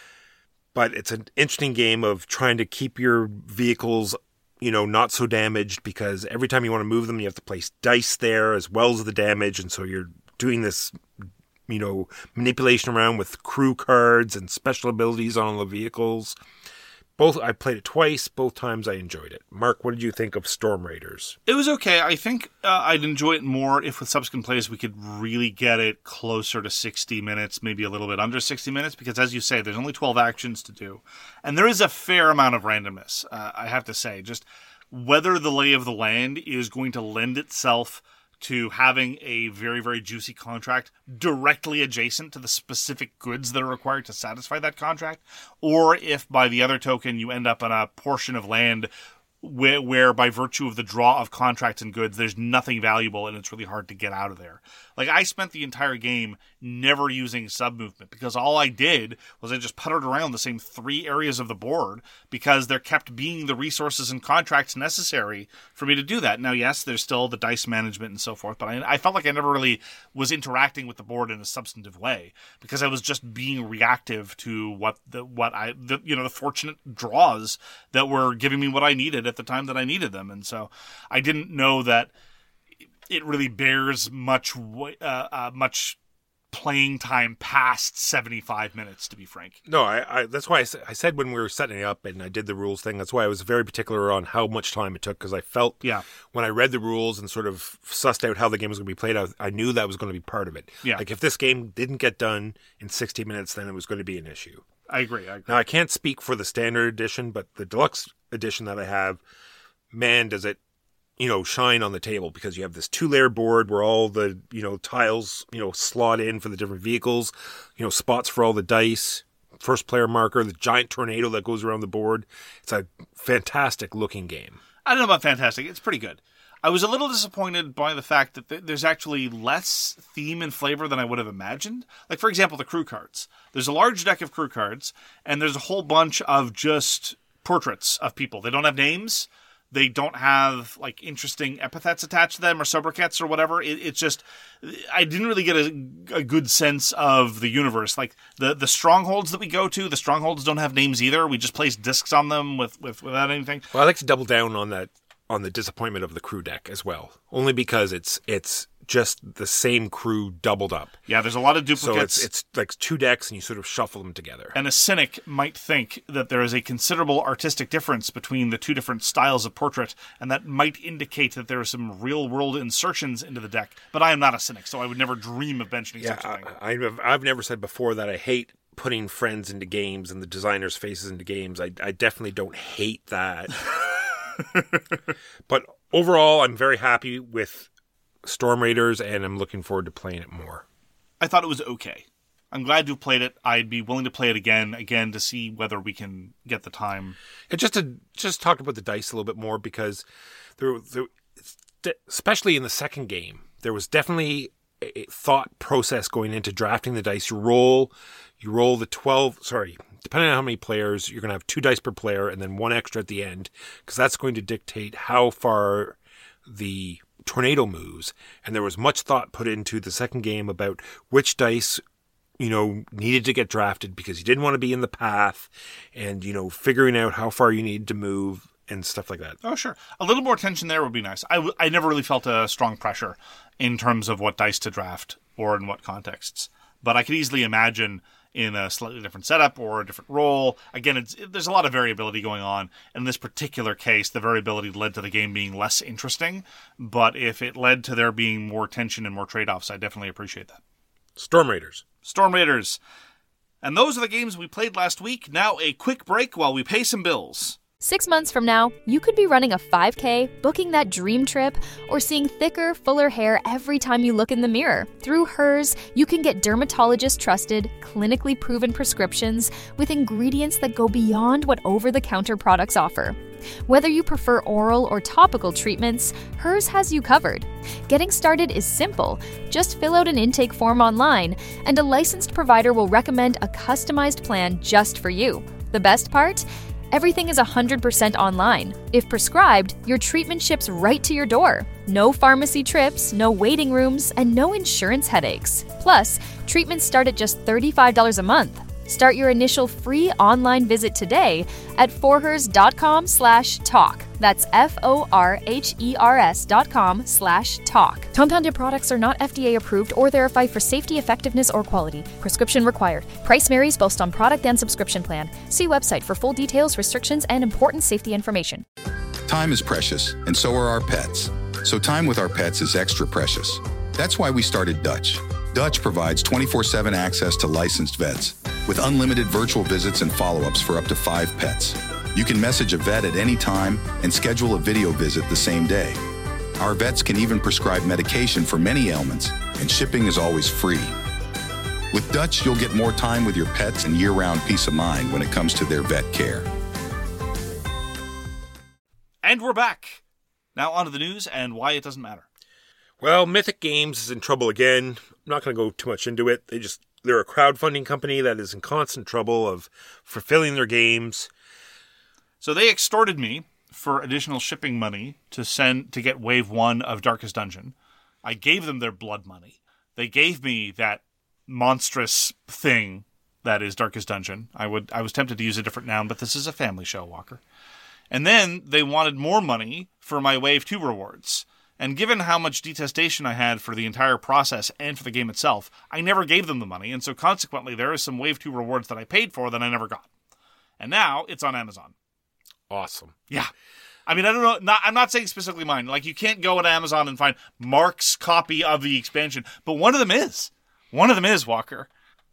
But it's an interesting game of trying to keep your vehicles, you know, not so damaged, because every time you want to move them, you have to place dice there as well as the damage. And so you're doing this, you know, manipulation around with crew cards and special abilities on the vehicles. Both, I played it twice. Both times I enjoyed it. Mark, what did you think of Storm Raiders? It was okay. I think uh, I'd enjoy it more if with subsequent plays we could really get it closer to sixty minutes, maybe a little bit under sixty minutes, because as you say, there's only twelve actions to do. And there is a fair amount of randomness, uh, I have to say. Just whether the lay of the land is going to lend itself to having a very, very juicy contract directly adjacent to the specific goods that are required to satisfy that contract, or if by the other token you end up on a portion of land where, where by virtue of the draw of contracts and goods, there's nothing valuable and it's really hard to get out of there. Like, I spent the entire game never using sub-movement because all I did was I just puttered around the same three areas of the board because there kept being the resources and contracts necessary for me to do that. Now, yes, there's still the dice management and so forth, but I, I felt like I never really was interacting with the board in a substantive way because I was just being reactive to what the what I the, you know the fortunate draws that were giving me what I needed at the time that I needed them. And so I didn't know that it really bears much uh, uh, much playing time past seventy-five minutes, to be frank. No, I, I that's why I, I said when we were setting it up and I did the rules thing, that's why I was very particular on how much time it took, because I felt yeah. when I read the rules and sort of sussed out how the game was going to be played, I, I knew that was going to be part of it. Yeah. Like, if this game didn't get done in sixty minutes, then it was going to be an issue. I agree, I agree. Now, I can't speak for the standard edition, but the deluxe edition that I have, man, does it, you know, shine on the table, because you have this two-layer board where all the, you know, tiles, you know, slot in for the different vehicles, you know, spots for all the dice, first player marker, the giant tornado that goes around the board. It's a fantastic looking game. I don't know about fantastic. It's pretty good. I was a little disappointed by the fact that th- there's actually less theme and flavor than I would have imagined. Like, for example, the crew cards. There's a large deck of crew cards, and there's a whole bunch of just portraits of people. They don't have names. They don't have, like, interesting epithets attached to them or sobriquets or whatever. It, it's just, I didn't really get a, a good sense of the universe. Like, the, the strongholds that we go to, the strongholds don't have names either. We just place discs on them with, with without anything. Well, I like to double down on that, on the disappointment of the crew deck as well. Only because it's it's just the same crew doubled up. Yeah, there's a lot of duplicates. So it's, it's like two decks and you sort of shuffle them together. And a cynic might think that there is a considerable artistic difference between the two different styles of portrait, and that might indicate that there are some real-world insertions into the deck. But I am not a cynic, so I would never dream of mentioning yeah, such a thing. I, I've, I've never said before that I hate putting friends into games and the designers' faces into games. I, I definitely don't hate that. But overall, I'm very happy with Storm Raiders, and I'm looking forward to playing it more. I thought it was okay. I'm glad you played it. I'd be willing to play it again, again to see whether we can get the time. And just to just talk about the dice a little bit more, because there, there, especially in the second game, there was definitely a thought process going into drafting the dice. You roll, you roll the twelve. Sorry. Depending on how many players, you're going to have two dice per player and then one extra at the end, because that's going to dictate how far the tornado moves. And there was much thought put into the second game about which dice, you know, needed to get drafted because you didn't want to be in the path, and, you know, figuring out how far you needed to move and stuff like that. Oh, sure. A little more tension there would be nice. I, w- I never really felt a strong pressure in terms of what dice to draft or in what contexts. But I could easily imagine in a slightly different setup or a different role. Again, it's, it, there's a lot of variability going on. In this particular case, the variability led to the game being less interesting. But if it led to there being more tension and more trade-offs, I definitely appreciate that. Storm Raiders. Storm Raiders. And those are the games we played last week. Now a quick break while we pay some bills. Six months from now, you could be running a five K, booking that dream trip, or seeing thicker, fuller hair every time you look in the mirror. Through Hers, you can get dermatologist-trusted, clinically proven prescriptions with ingredients that go beyond what over-the-counter products offer. Whether you prefer oral or topical treatments, Hers has you covered. Getting started is simple. Just fill out an intake form online, and a licensed provider will recommend a customized plan just for you. The best part? Everything is one hundred percent online. If prescribed, your treatment ships right to your door. No pharmacy trips, no waiting rooms, and no insurance headaches. Plus, treatments start at just thirty-five dollars a month. Start your initial free online visit today at forhers.com slash talk. That's F-O-R-H-E-R-S dot com slash talk. Compounded products are not F D A approved or verified for safety, effectiveness, or quality. Prescription required. Price varies based on product and subscription plan. See website for full details, restrictions, and important safety information. Time is precious, and so are our pets. So time with our pets is extra precious. That's why we started Dutch. Dutch provides twenty-four seven access to licensed vets with unlimited virtual visits and follow-ups for up to five pets. You can message a vet at any time and schedule a video visit the same day. Our vets can even prescribe medication for many ailments, and shipping is always free. With Dutch, you'll get more time with your pets and year-round peace of mind when it comes to their vet care. And we're back. Now on to the news and why it doesn't matter. Well, Mythic Games is in trouble again. I'm not going to go too much into it. They just they're a crowdfunding company that is in constant trouble of fulfilling their games. So they extorted me for additional shipping money to send to get wave one of Darkest Dungeon. I gave them their blood money. They gave me that monstrous thing that is Darkest Dungeon. I would I was tempted to use a different noun, but this is a family show, Walker. And then they wanted more money for my wave two rewards. And given how much detestation I had for the entire process and for the game itself, I never gave them the money, and so consequently there is some Wave two rewards that I paid for that I never got. And now it's on Amazon. Awesome. Yeah. I mean, I don't know, not, I'm not saying specifically mine. Like, you can't go on Amazon and find Mark's copy of the expansion, but one of them is. One of them is, Walker.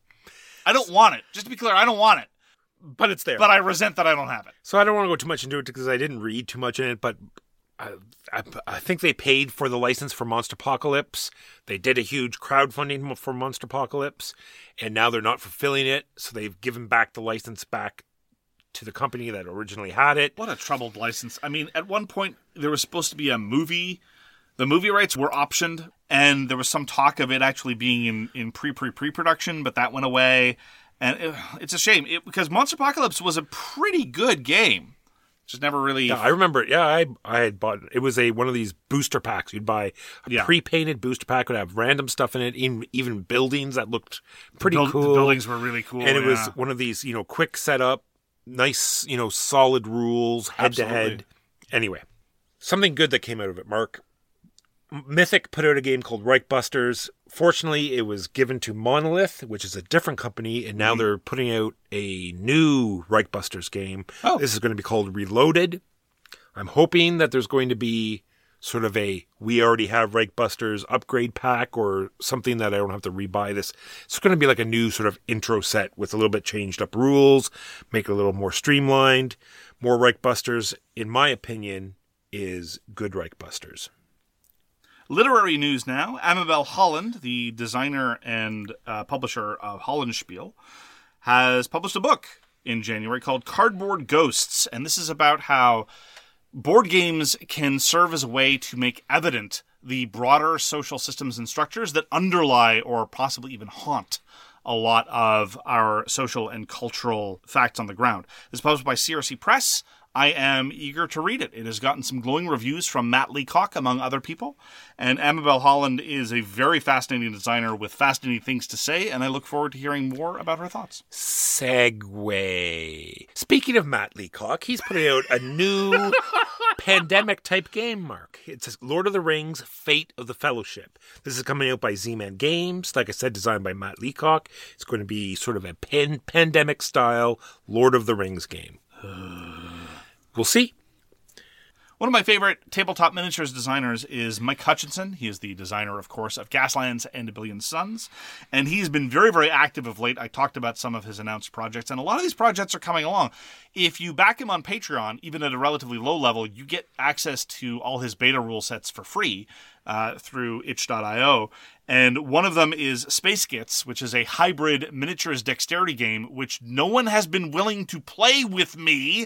I don't want it. Just to be clear, I don't want it. But it's there. But I resent that I don't have it. So I don't want to go too much into it because I didn't read too much in it, but I, I, I think they paid for the license for Monsterpocalypse. They did a huge crowdfunding for Monsterpocalypse, and now they're not fulfilling it, so they've given back the license back to the company that originally had it. What a troubled license. I mean, at one point, there was supposed to be a movie. The movie rights were optioned, and there was some talk of it actually being in, in pre-pre-pre-production, but that went away. And it, it's a shame, it, because Monsterpocalypse was a pretty good game. Just never really... Yeah, I remember it. Yeah, I I had bought... It was a one of these booster packs. You'd buy a Yeah. pre-painted booster pack. Would have random stuff in it, even, even buildings that looked pretty Build- cool. The buildings were really cool, And it was yeah. one of these, you know, quick setup, nice, you know, solid rules, head-to-head. Absolutely. Anyway, something good that came out of it, Mark. Mythic put out a game called Reichbusters. Fortunately, it was given to Monolith, which is a different company, and now Mm-hmm. they're putting out a new Reichbusters game. Oh. This is going to be called Reloaded. I'm hoping that there's going to be sort of a we already have Reichbusters upgrade pack or something that I don't have to rebuy this. It's going to be like a new sort of intro set with a little bit changed up rules, make it a little more streamlined. More Reichbusters, in my opinion, is good Reichbusters. Literary news now. Amabel Holland, the designer and uh, publisher of Hollandspiel, has published a book in January called Cardboard Ghosts. And this is about how board games can serve as a way to make evident the broader social systems and structures that underlie or possibly even haunt a lot of our social and cultural facts on the ground. This is published by C R C Press. I am eager to read it. It has gotten some glowing reviews from Matt Leacock, among other people. And Amabel Holland is a very fascinating designer with fascinating things to say, and I look forward to hearing more about her thoughts. Segue. Speaking of Matt Leacock, he's putting out a new pandemic-type game, Mark. It's Lord of the Rings, Fate of the Fellowship. This is coming out by Z-Man Games, like I said, designed by Matt Leacock. It's going to be sort of a pan- pandemic-style Lord of the Rings game. We'll see. One of my favorite tabletop miniatures designers is Mike Hutchinson. He is the designer, of course, of Gaslands and A Billion Suns. And he's been very, very active of late. I talked about some of his announced projects, and a lot of these projects are coming along. If you back him on Patreon, even at a relatively low level, you get access to all his beta rule sets for free uh, through itch dot io. And one of them is Space Gits, which is a hybrid miniatures dexterity game, which no one has been willing to play with me.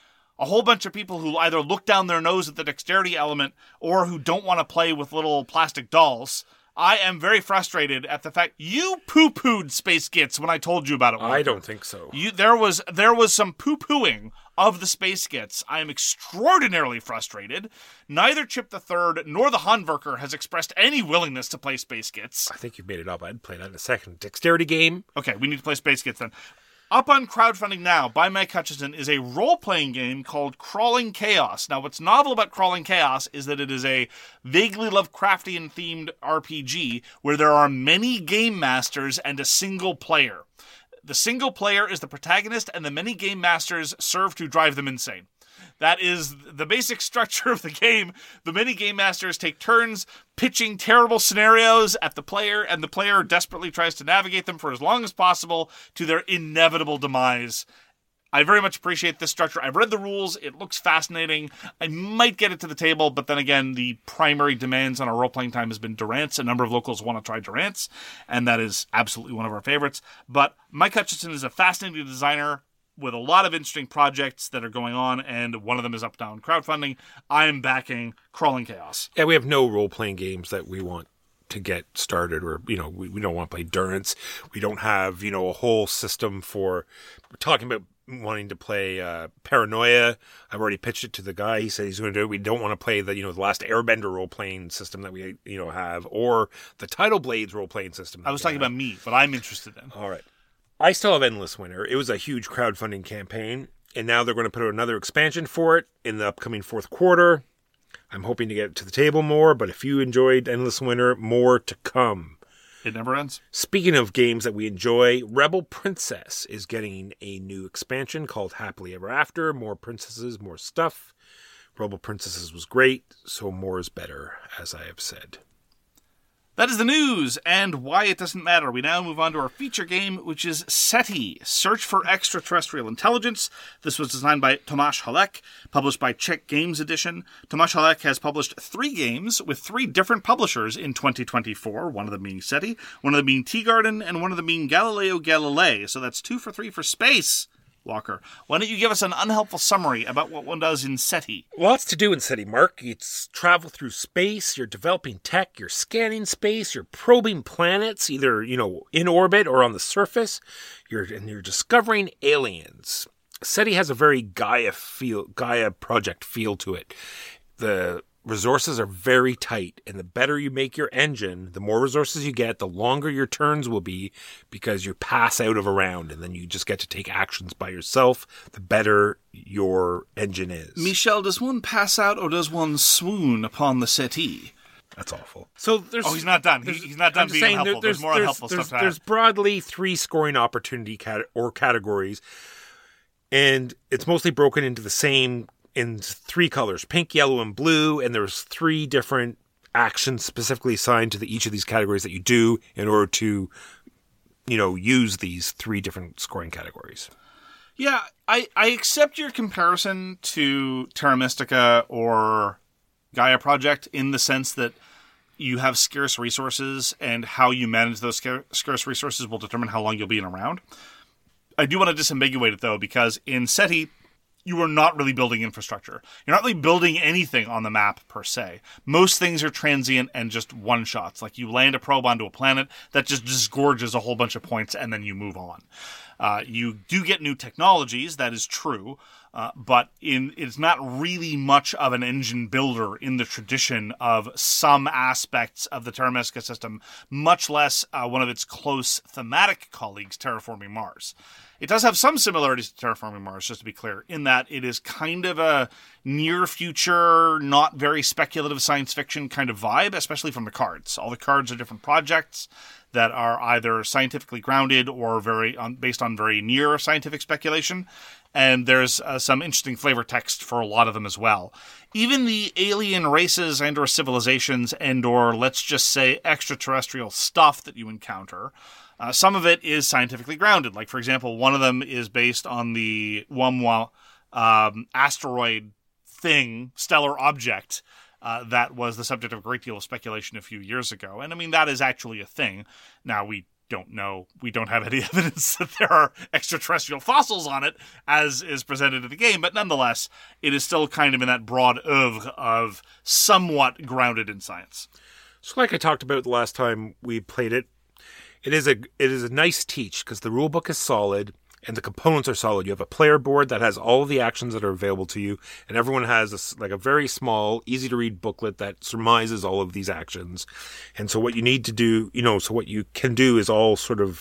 A whole bunch of people who either look down their nose at the dexterity element or who don't want to play with little plastic dolls. I am very frustrated at the fact you poo-pooed Space Gits when I told you about it. Walker. I don't think so. You, there was there was some poo-pooing of the Space Gits. I am extraordinarily frustrated. Neither Chip the Third nor the Hanwerker has expressed any willingness to play Space Gits. I think you've made it up. I'd play that in a second. Dexterity game. Okay, we need to play Space Gits then. Up on crowdfunding now by Mike Hutchinson is a role-playing game called Crawling Chaos. Now, what's novel about Crawling Chaos is that it is a vaguely Lovecraftian-themed R P G where there are many game masters and a single player. The single player is the protagonist, and the many game masters serve to drive them insane. That is the basic structure of the game. The many game masters take turns pitching terrible scenarios at the player, and the player desperately tries to navigate them for as long as possible to their inevitable demise. I very much appreciate this structure. I've read the rules. It looks fascinating. I might get it to the table, but then again, the primary demands on our role-playing time has been Durant's. A number of locals want to try Durant's, and that is absolutely one of our favorites. But Mike Hutchinson is a fascinating designer with a lot of interesting projects that are going on, and one of them is up down crowdfunding. I am backing Crawling Chaos. Yeah, we have no role-playing games that we want to get started, or, you know, we, we don't want to play Durance. We don't have, you know, a whole system for, we're talking about wanting to play uh, Paranoia. I've already pitched it to the guy. He said he's going to do it. We don't want to play the, you know, the last Airbender role-playing system that we, you know, have, or the Tidal Blades role-playing system. I was talking have. about me, but I'm interested in. All right. I still have Endless Winter. It was a huge crowdfunding campaign, and now they're going to put out another expansion for it in the upcoming fourth quarter. I'm hoping to get it to the table more, but if you enjoyed Endless Winter, more to come. It never ends. Speaking of games that we enjoy, Rebel Princess is getting a new expansion called Happily Ever After. More princesses, more stuff. Rebel Princesses was great, so more is better, as I have said. That is the news, and why it doesn't matter. We now move on to our feature game, which is SETI, Search for Extraterrestrial Intelligence. This was designed by Tomáš Halek, published by Czech Games Edition. Tomáš Halek has published three games with three different publishers in twenty twenty-four, one of them being SETI, one of them being Teagarden, and one of them being Galileo Galilei. So that's two for three for space. Walker, why don't you give us an unhelpful summary about what one does in SETI? Lots to do in SETI, Mark. It's travel through space, you're developing tech, you're scanning space, you're probing planets, either, you know, in orbit or on the surface, you're and you're discovering aliens. SETI has a very Gaia feel, Gaia project feel to it. The resources are very tight, and the better you make your engine, the more resources you get, the longer your turns will be, because you pass out of a round, and then you just get to take actions by yourself, the better your engine is. Michel, does one pass out or does one swoon upon the settee? That's awful. So there's. Oh, he's not done. He, he's not done being saying, unhelpful. There's, there's more there's, unhelpful there's, stuff to There's add. broadly three scoring opportunity cat- or categories, and it's mostly broken into the same in three colors, pink, yellow, and blue, and there's three different actions specifically assigned to the, each of these categories that you do in order to, you know, use these three different scoring categories. Yeah, I, I accept your comparison to Terra Mystica or Gaia Project in the sense that you have scarce resources, and how you manage those scarce resources will determine how long you'll be in a round. I do want to disambiguate it, though, because in SETI, you are not really building infrastructure. You're not really building anything on the map, per se. Most things are transient and just one-shots. Like, you land a probe onto a planet that just disgorges a whole bunch of points, and then you move on. Uh, you do get new technologies, that is true, uh, but in it's not really much of an engine builder in the tradition of some aspects of the Terra Mystica system, much less uh, one of its close thematic colleagues, Terraforming Mars. It does have some similarities to Terraforming Mars, just to be clear, in that it is kind of a near-future, not very speculative science fiction kind of vibe, especially from the cards. All the cards are different projects. that are either scientifically grounded or very um, based on very near scientific speculation. And there's uh, some interesting flavor text for a lot of them as well. Even the alien races and or civilizations and or, let's just say, extraterrestrial stuff that you encounter, uh, some of it is scientifically grounded. Like, for example, one of them is based on the Oumuamua um, asteroid thing, stellar object, uh, that was the subject of a great deal of speculation a few years ago. And, I mean, that is actually a thing. Now, we don't know, we don't have any evidence that there are extraterrestrial fossils on it, as is presented in the game, but nonetheless, it is still kind of in that broad oeuvre of somewhat grounded in science. So like I talked about the last time we played it, it is a it is a nice teach, because the rulebook is solid, and the components are solid. You have a player board that has all of the actions that are available to you, and everyone has a, like a very small, easy-to-read booklet that surmises all of these actions. And so what you need to do, you know, so what you can do is all sort of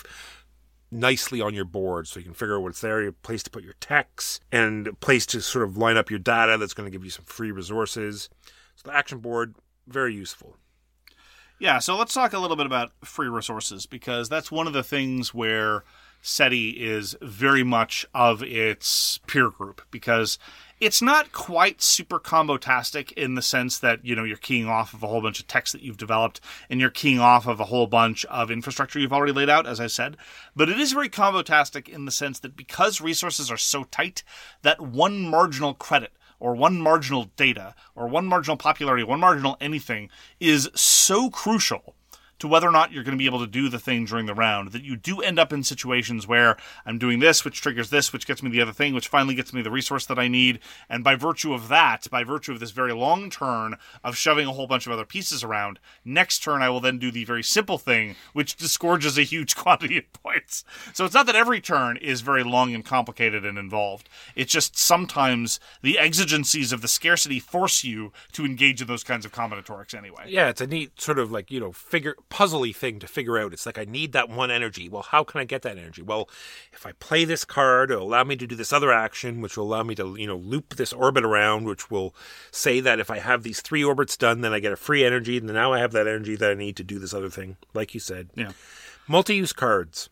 nicely on your board, so you can figure out what's there, a place to put your text, and a place to sort of line up your data that's going to give you some free resources. So the action board, very useful. Yeah, so let's talk a little bit about free resources, because that's one of the things where SETI is very much of its peer group, because it's not quite super combo-tastic in the sense that, you know, you're keying off of a whole bunch of text that you've developed and you're keying off of a whole bunch of infrastructure you've already laid out, as I said. But it is very combo-tastic in the sense that because resources are so tight, that one marginal credit or one marginal data or one marginal popularity, one marginal anything is so crucial to whether or not you're going to be able to do the thing during the round, that you do end up in situations where I'm doing this, which triggers this, which gets me the other thing, which finally gets me the resource that I need. And by virtue of that, by virtue of this very long turn of shoving a whole bunch of other pieces around, next turn I will then do the very simple thing, which disgorges a huge quantity of points. So it's not that every turn is very long and complicated and involved. It's just sometimes the exigencies of the scarcity force you to engage in those kinds of combinatorics anyway. Yeah, it's a neat sort of like, you know, figure puzzly thing to figure out. It's like, I need that one energy. Well, how can I get that energy? Well, if I play this card, it'll allow me to do this other action, which will allow me to, you know, loop this orbit around, which will say that if I have these three orbits done, then I get a free energy, and now I have that energy that I need to do this other thing, like you said. Yeah. Multi-use cards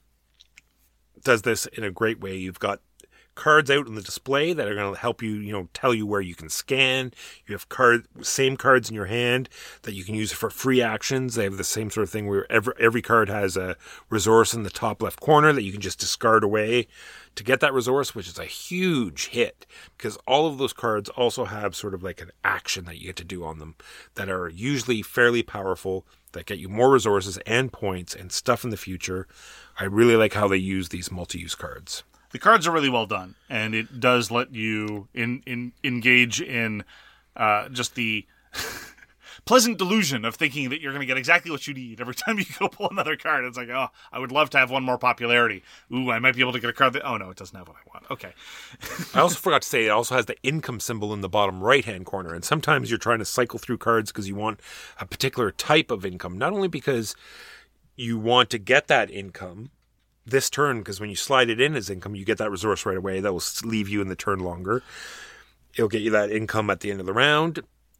does this in a great way. You've got cards out on the display that are going to help you, you know, tell you where you can scan. You have card, same cards in your hand that you can use for free actions. They have the same sort of thing where every, every card has a resource in the top left corner that you can just discard away to get that resource, which is a huge hit, because all of those cards also have sort of like an action that you get to do on them that are usually fairly powerful, that get you more resources and points and stuff in the future. I really like how they use these multi-use cards. The cards are really well done, and it does let you in, in engage in uh, just the pleasant delusion of thinking that you're going to get exactly what you need every time you go pull another card. It's like, oh, I would love to have one more popularity. Ooh, I might be able to get a card that... Oh, no, it doesn't have what I want. Okay. I also forgot to say, it also has the income symbol in the bottom right-hand corner, and sometimes you're trying to cycle through cards because you want a particular type of income, not only because you want to get that income this turn, because when you slide it in as income, you get that resource right away. That will leave you in the turn longer. It'll get you that income at the end of the round.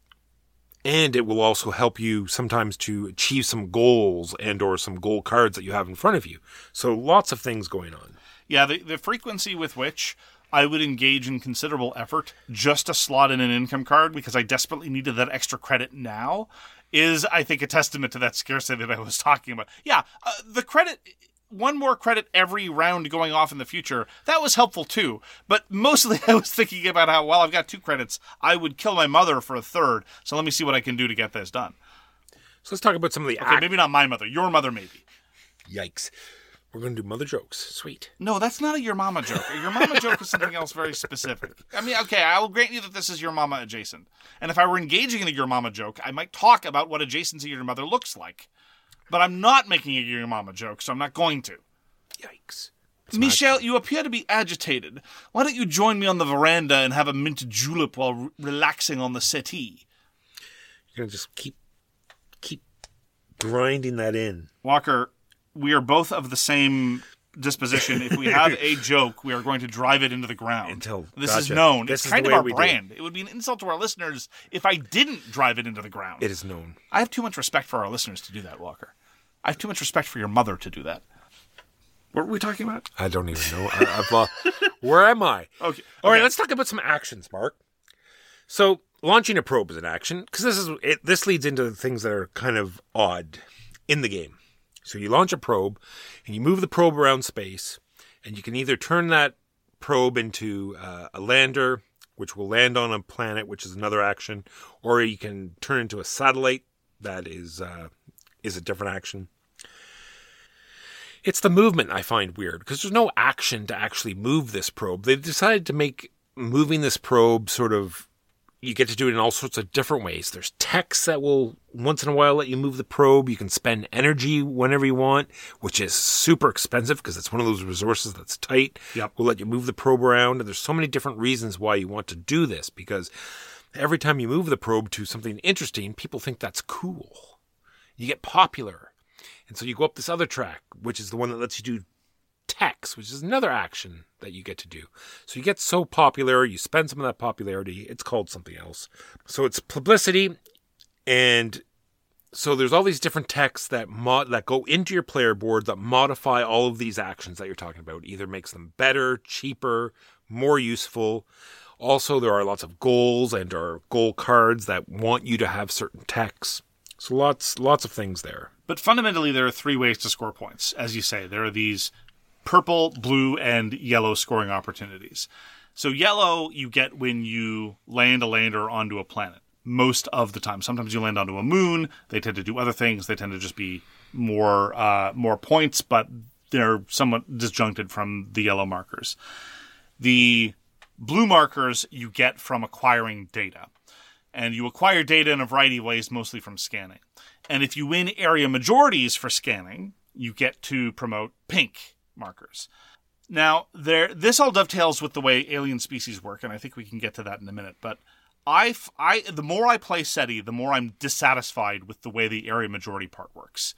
And it will also help you sometimes to achieve some goals and or some goal cards that you have in front of you. So lots of things going on. Yeah, the, the frequency with which I would engage in considerable effort just to slot in an income card because I desperately needed that extra credit now is, I think, a testament to that scarcity that I was talking about. Yeah, uh, the credit... One more credit every round going off in the future, that was helpful too. But mostly I was thinking about how, well, I've got two credits. I would kill my mother for a third, so let me see what I can do to get this done. So let's talk about some of the... Okay, act- maybe not my mother. Your mother, maybe. Yikes. We're going to do mother jokes. Sweet. No, that's not a your mama joke. A your mama joke is something else very specific. I mean, okay, I will grant you that this is your mama adjacent. And if I were engaging in a your mama joke, I might talk about what adjacency to your mother looks like. But I'm not making a your mama joke, so I'm not going to. Yikes. It's Michelle, you appear to be agitated. Why don't you join me on the veranda and have a mint julep while re- relaxing on the settee? You're going to just keep keep grinding that in. Walker, we are both of the same disposition. If we have a joke, we are going to drive it into the ground. Until, this gotcha. is known. This it's is kind the of way our we brand. do. It would be an insult to our listeners if I didn't drive it into the ground. It is known. I have too much respect for our listeners to do that, Walker. I have too much respect for your mother to do that. What were we talking about? I don't even know. I, I've lost. Where am I? Okay. All right, okay. let's talk about some actions, Mark. So, launching a probe is an action, because this is it, this leads into things that are kind of odd in the game. So you launch a probe, and you move the probe around space, and you can either turn that probe into uh, a lander, which will land on a planet, which is another action, or you can turn into a satellite, that is uh, is a different action. It's the movement I find weird, because there's no action to actually move this probe. They've decided to make moving this probe sort of, you get to do it in all sorts of different ways. There's techs that will once in a while let you move the probe. You can spend energy whenever you want, which is super expensive because it's one of those resources that's tight. Yep. Will let you move the probe around. And there's so many different reasons why you want to do this, because every time you move the probe to something interesting, people think that's cool. You get popular. And so you go up this other track, which is the one that lets you do techs, which is another action that you get to do. So you get so popular, you spend some of that popularity, it's called something else. So it's publicity, and so there's all these different techs that mod that go into your player board that modify all of these actions that you're talking about. Either makes them better, cheaper, more useful. Also, there are lots of goals and or goal cards that want you to have certain techs. So lots lots of things there. But fundamentally, there are three ways to score points. As you say, there are these purple, blue, and yellow scoring opportunities. So yellow you get when you land a lander onto a planet, most of the time. Sometimes you land onto a moon. They tend to do other things. They tend to just be more uh, more points, but they're somewhat disjuncted from the yellow markers. The blue markers you get from acquiring data. And you acquire data in a variety of ways, mostly from scanning. And if you win area majorities for scanning, you get to promote pink markers. Now, there, this all dovetails with the way alien species work, and I think we can get to that in a minute. But I, I, the more I play SETI, the more I'm dissatisfied with the way the area majority part works.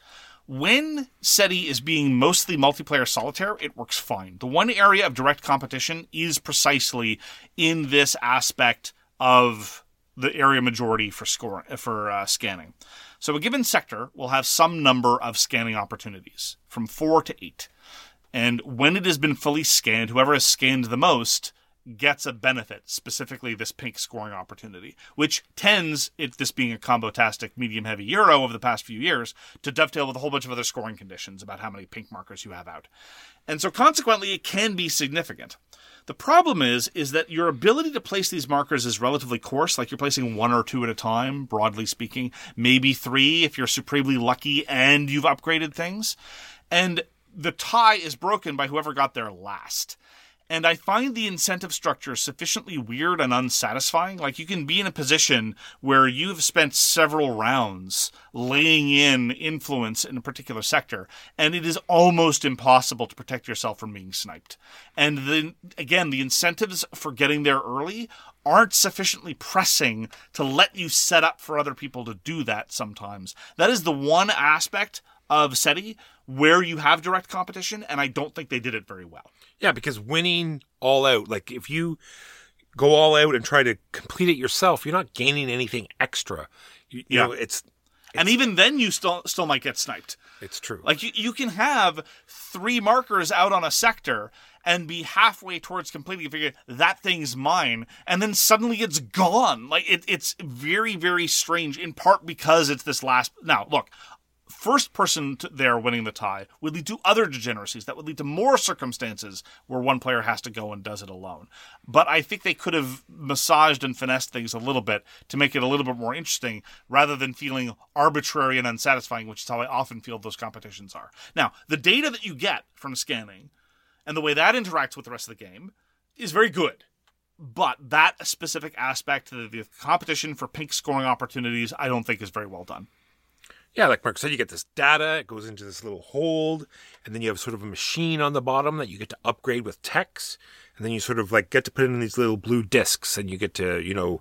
When SETI is being mostly multiplayer solitaire, it works fine. The one area of direct competition is precisely in this aspect of the area majority for score for uh, scanning. So a given sector will have some number of scanning opportunities, from four to eight. And when it has been fully scanned, whoever has scanned the most gets a benefit, specifically this pink scoring opportunity, which tends, it, this being a combo-tastic medium-heavy Euro over the past few years, to dovetail with a whole bunch of other scoring conditions about how many pink markers you have out. And so consequently, it can be significant. The problem is, is that your ability to place these markers is relatively coarse, like you're placing one or two at a time, broadly speaking, maybe three if you're supremely lucky and you've upgraded things. And the tie is broken by whoever got there last. And I find the incentive structure sufficiently weird and unsatisfying. Like, you can be in a position where you've spent several rounds laying in influence in a particular sector, and it is almost impossible to protect yourself from being sniped. And then, again, the incentives for getting there early aren't sufficiently pressing to let you set up for other people to do that sometimes. That is the one aspect of SETI where you have direct competition, and I don't think they did it very well. Yeah, because winning all out, like if you go all out and try to complete it yourself, you're not gaining anything extra. You, you yeah. know, it's, it's and even then you still still might get sniped. It's true. Like you, you can have three markers out on a sector and be halfway towards completing it, figure that thing's mine, and then suddenly it's gone. Like it, it's very, very strange, in part because it's this last. Now, look. First person to there winning the tie would lead to other degeneracies. That would lead to more circumstances where one player has to go and does it alone. But I think they could have massaged and finessed things a little bit to make it a little bit more interesting rather than feeling arbitrary and unsatisfying, which is how I often feel those competitions are. Now, the data that you get from scanning and the way that interacts with the rest of the game is very good. But that specific aspect, the, the competition for pink scoring opportunities, I don't think is very well done. Yeah, like Mark said, you get this data, it goes into this little hold, and then you have sort of a machine on the bottom that you get to upgrade with techs, and then you sort of like get to put in these little blue discs, and you get to, you know,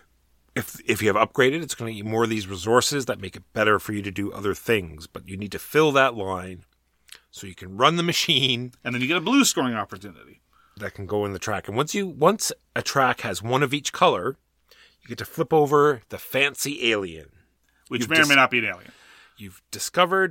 if if you have upgraded, it's going to get more of these resources that make it better for you to do other things, but you need to fill that line so you can run the machine. And then you get a blue scoring opportunity. That can go in the track. And once you once a track has one of each color, you get to flip over the fancy alien. Which You've may or dis- may not be an alien. You've discovered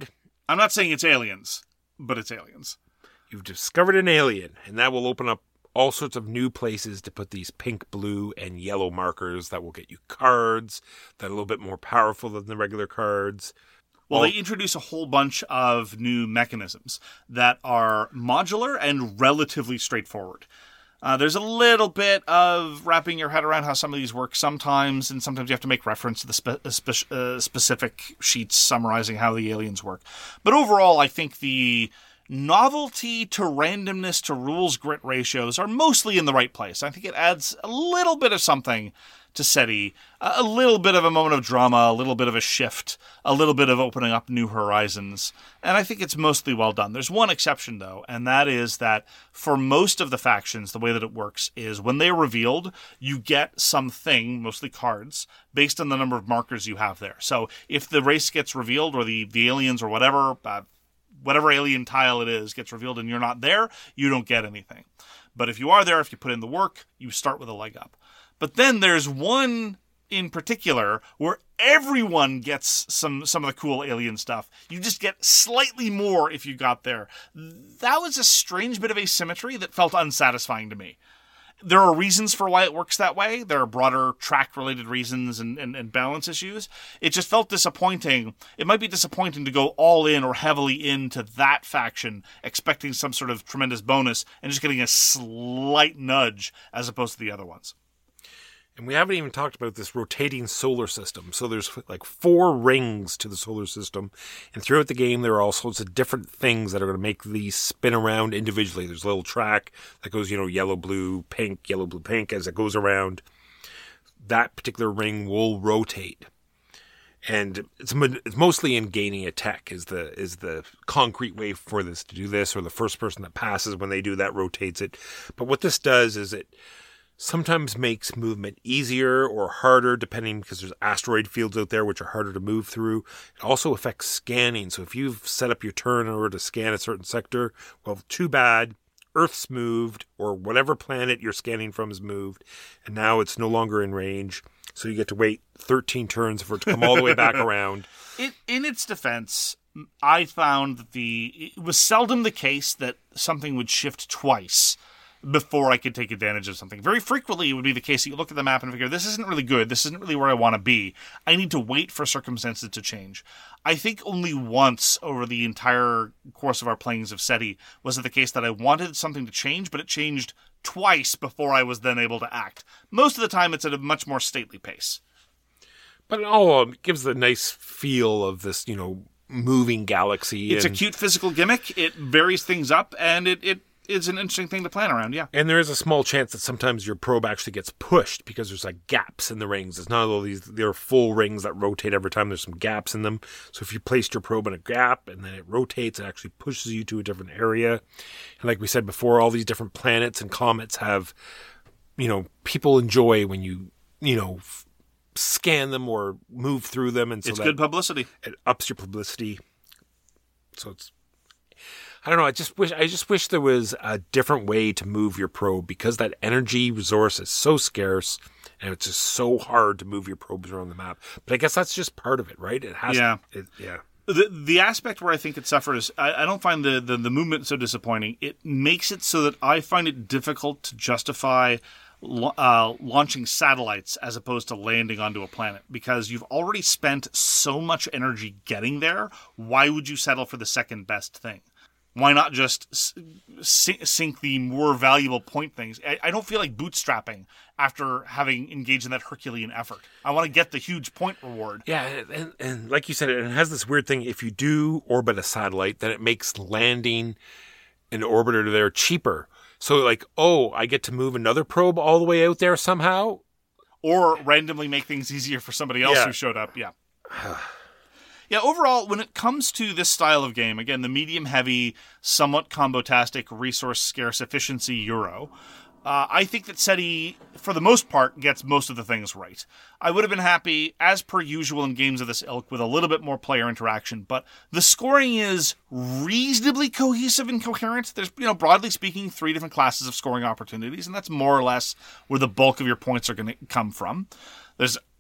I'm not saying it's aliens, but it's aliens. You've discovered an alien, and that will open up all sorts of new places to put these pink, blue, and yellow markers that will get you cards that are a little bit more powerful than the regular cards. Well, all- they introduce a whole bunch of new mechanisms that are modular and relatively straightforward. Uh, there's a little bit of wrapping your head around how some of these work sometimes, and sometimes you have to make reference to the spe- spe- uh, specific sheets summarizing how the aliens work. But overall, I think the novelty to randomness to rules grit ratios are mostly in the right place. I think it adds a little bit of something to SETI, a little bit of a moment of drama, a little bit of a shift, a little bit of opening up new horizons, and I think it's mostly well done. There's one exception, though, and that is that for most of the factions, the way that it works is when they're revealed, you get something, mostly cards, based on the number of markers you have there. So if the race gets revealed, or the, the aliens or whatever, uh, whatever alien tile it is gets revealed and you're not there, you don't get anything. But if you are there, if you put in the work, you start with a leg up. But then there's one in particular where everyone gets some, some of the cool alien stuff. You just get slightly more if you got there. That was a strange bit of asymmetry that felt unsatisfying to me. There are reasons for why it works that way. There are broader track-related reasons and, and, and balance issues. It just felt disappointing. It might be disappointing to go all in or heavily into that faction, expecting some sort of tremendous bonus, and just getting a slight nudge as opposed to the other ones. And we haven't even talked about this rotating solar system. So there's like four rings to the solar system. And throughout the game, there are all sorts of different things that are going to make these spin around individually. There's a little track that goes, you know, yellow, blue, pink, yellow, blue, pink. As it goes around, that particular ring will rotate. And it's it's mostly in gaining a tech is the is the concrete way for this to do this, or the first person that passes when they do that rotates it. But what this does is it sometimes makes movement easier or harder, depending, because there's asteroid fields out there which are harder to move through. It also affects scanning. So if you've set up your turn in order to scan a certain sector, well, too bad. Earth's moved, or whatever planet you're scanning from is moved, and now it's no longer in range. So you get to wait thirteen turns for it to come all the way back around. It, in its defense, I found that the it was seldom the case that something would shift twice before I could take advantage of something. Very frequently, it would be the case that you look at the map and figure, this isn't really good, this isn't really where I want to be. I need to wait for circumstances to change. I think only once over the entire course of our playings of SETI was it the case that I wanted something to change, but it changed twice before I was then able to act. Most of the time, it's at a much more stately pace. But it all um, gives the nice feel of this, you know, moving galaxy. It's and, a cute physical gimmick. It varies things up, and it, it is an interesting thing to plan around, yeah. And there is a small chance that sometimes your probe actually gets pushed because there's like gaps in the rings. It's not all these, they're full rings that rotate every time. There's some gaps in them. So if you placed your probe in a gap and then it rotates, it actually pushes you to a different area. And like we said before, all these different planets and comets have, you know, people enjoy when you, you know, f- scan them or move through them. And so it's that good publicity. It ups your publicity. So it's, I don't know. I just wish I just wish there was a different way to move your probe, because that energy resource is so scarce and it's just so hard to move your probes around the map. But I guess that's just part of it, right? It has. Yeah. It, yeah. The the aspect where I think it suffers, I, I don't find the, the, the movement so disappointing. It makes it so that I find it difficult to justify uh, launching satellites as opposed to landing onto a planet, because you've already spent so much energy getting there. Why would you settle for the second best thing? Why not just sink the more valuable point things? I don't feel like bootstrapping after having engaged in that Herculean effort. I want to get the huge point reward. Yeah, and, and like you said, it has this weird thing. If you do orbit a satellite, then it makes landing an orbiter there cheaper. So like, oh, I get to move another probe all the way out there somehow? Or randomly make things easier for somebody else yeah. who showed up, yeah. Yeah, overall, when it comes to this style of game, again, the medium-heavy, somewhat combo-tastic, resource-scarce efficiency Euro, uh, I think that SETI, for the most part, gets most of the things right. I would have been happy, as per usual in games of this ilk, with a little bit more player interaction, but the scoring is reasonably cohesive and coherent. There's, you know, broadly speaking, three different classes of scoring opportunities, and that's more or less where the bulk of your points are going to come from. There's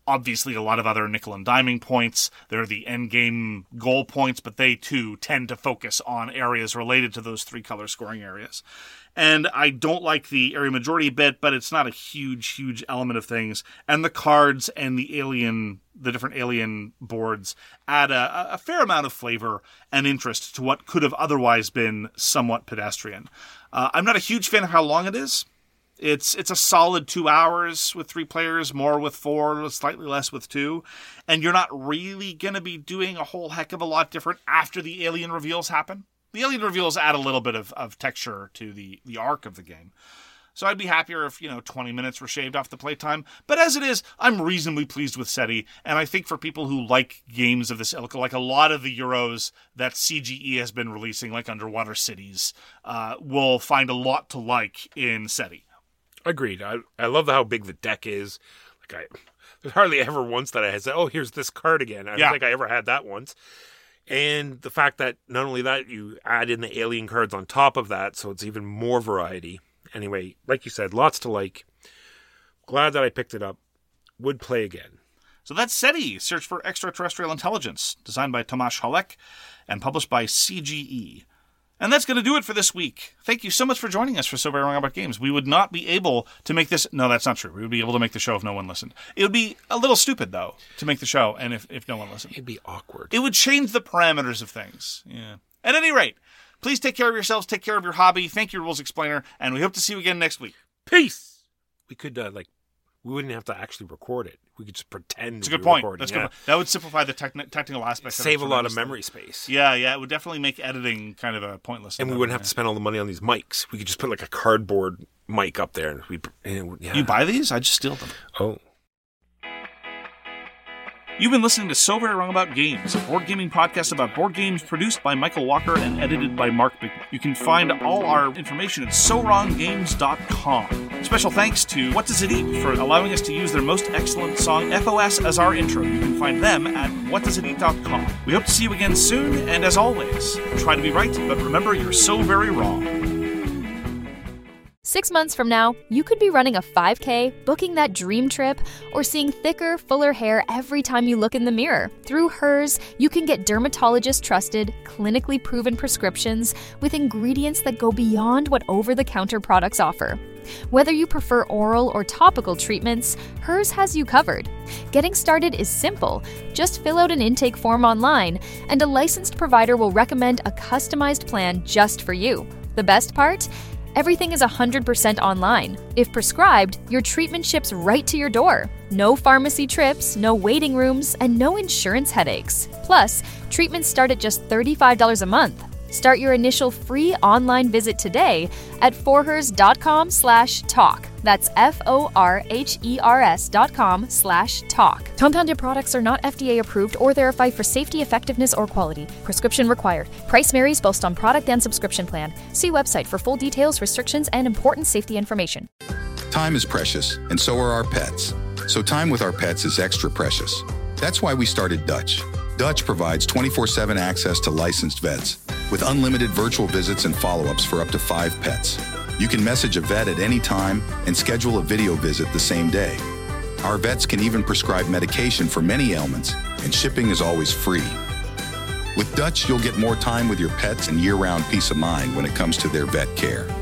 obviously a lot of other nickel and diming points. There are the end game goal points, but they too tend to focus on areas related to those three color scoring areas. And I don't like the area majority bit, but it's not a huge, huge element of things. And the cards and the alien, the different alien boards add a, a fair amount of flavor and interest to what could have otherwise been somewhat pedestrian. Uh, I'm not a huge fan of how long it is. It's it's a solid two hours with three players, more with four, slightly less with two. And you're not really going to be doing a whole heck of a lot different after the alien reveals happen. The alien reveals add a little bit of, of texture to the, the arc of the game. So I'd be happier if, you know, twenty minutes were shaved off the playtime. But as it is, I'm reasonably pleased with SETI. And I think for people who like games of this ilk, like a lot of the Euros that C G E has been releasing, like Underwater Cities, uh, will find a lot to like in SETI. Agreed. I, I love how big the deck is. Like I, there's hardly ever once that I had said, oh, here's this card again. I don't yeah. think I ever had that once. And the fact that not only that, you add in the alien cards on top of that, so it's even more variety. Anyway, like you said, lots to like. Glad that I picked it up. Would play again. So that's SETI, Search for Extraterrestrial Intelligence, designed by Tomasz Halek and published by C G E. And that's going to do it for this week. Thank you so much for joining us for So Very Wrong About Games. We would not be able to make this... No, that's not true. We would be able to make the show if no one listened. It would be a little stupid, though, to make the show and if, if no one listened. It'd be awkward. It would change the parameters of things. Yeah. At any rate, please take care of yourselves, take care of your hobby. Thank you, Rules Explainer, and we hope to see you again next week. Peace! We could, uh, like... We wouldn't have to actually record it. We could just pretend. That's we a good were point. Recording. That's yeah. good. That would simplify the techni- technical aspects. Save of it a lot of memory space. Yeah, yeah. It would definitely make editing kind of a pointless. And we wouldn't have to spend all the money on these mics. We could just put like a cardboard mic up there, and we. And, yeah. You buy these? I just steal them. Oh. You've been listening to So Very Wrong About Games, a board gaming podcast about board games produced by Michael Walker and edited by Mark Bicknell. You can find all our information at so wrong games dot com. Special thanks to What Does It Eat for allowing us to use their most excellent song, F O S, as our intro. You can find them at what does it eat dot com. We hope to see you again soon, and as always, try to be right, but remember you're so very wrong. Six months from now, you could be running a five K, booking that dream trip, or seeing thicker, fuller hair every time you look in the mirror. Through Hers, you can get dermatologist-trusted, clinically proven prescriptions with ingredients that go beyond what over-the-counter products offer. Whether you prefer oral or topical treatments, Hers has you covered. Getting started is simple. Just fill out an intake form online, and a licensed provider will recommend a customized plan just for you. The best part? Everything is one hundred percent online. If prescribed, your treatment ships right to your door. No pharmacy trips, no waiting rooms, and no insurance headaches. Plus, treatments start at just thirty-five dollars a month. Start your initial free online visit today at forhers dot com slash talk. That's F O R H E R S dot com slash talk. Compounded products are not F D A approved or verified for safety, effectiveness, or quality. Prescription required. Price varies based on product and subscription plan. See website for full details, restrictions, and important safety information. Time is precious, and so are our pets. So time with our pets is extra precious. That's why we started Dutch. Dutch provides twenty-four seven access to licensed vets with unlimited virtual visits and follow-ups for up to five pets. You can message a vet at any time and schedule a video visit the same day. Our vets can even prescribe medication for many ailments, and shipping is always free. With Dutch, you'll get more time with your pets and year-round peace of mind when it comes to their vet care.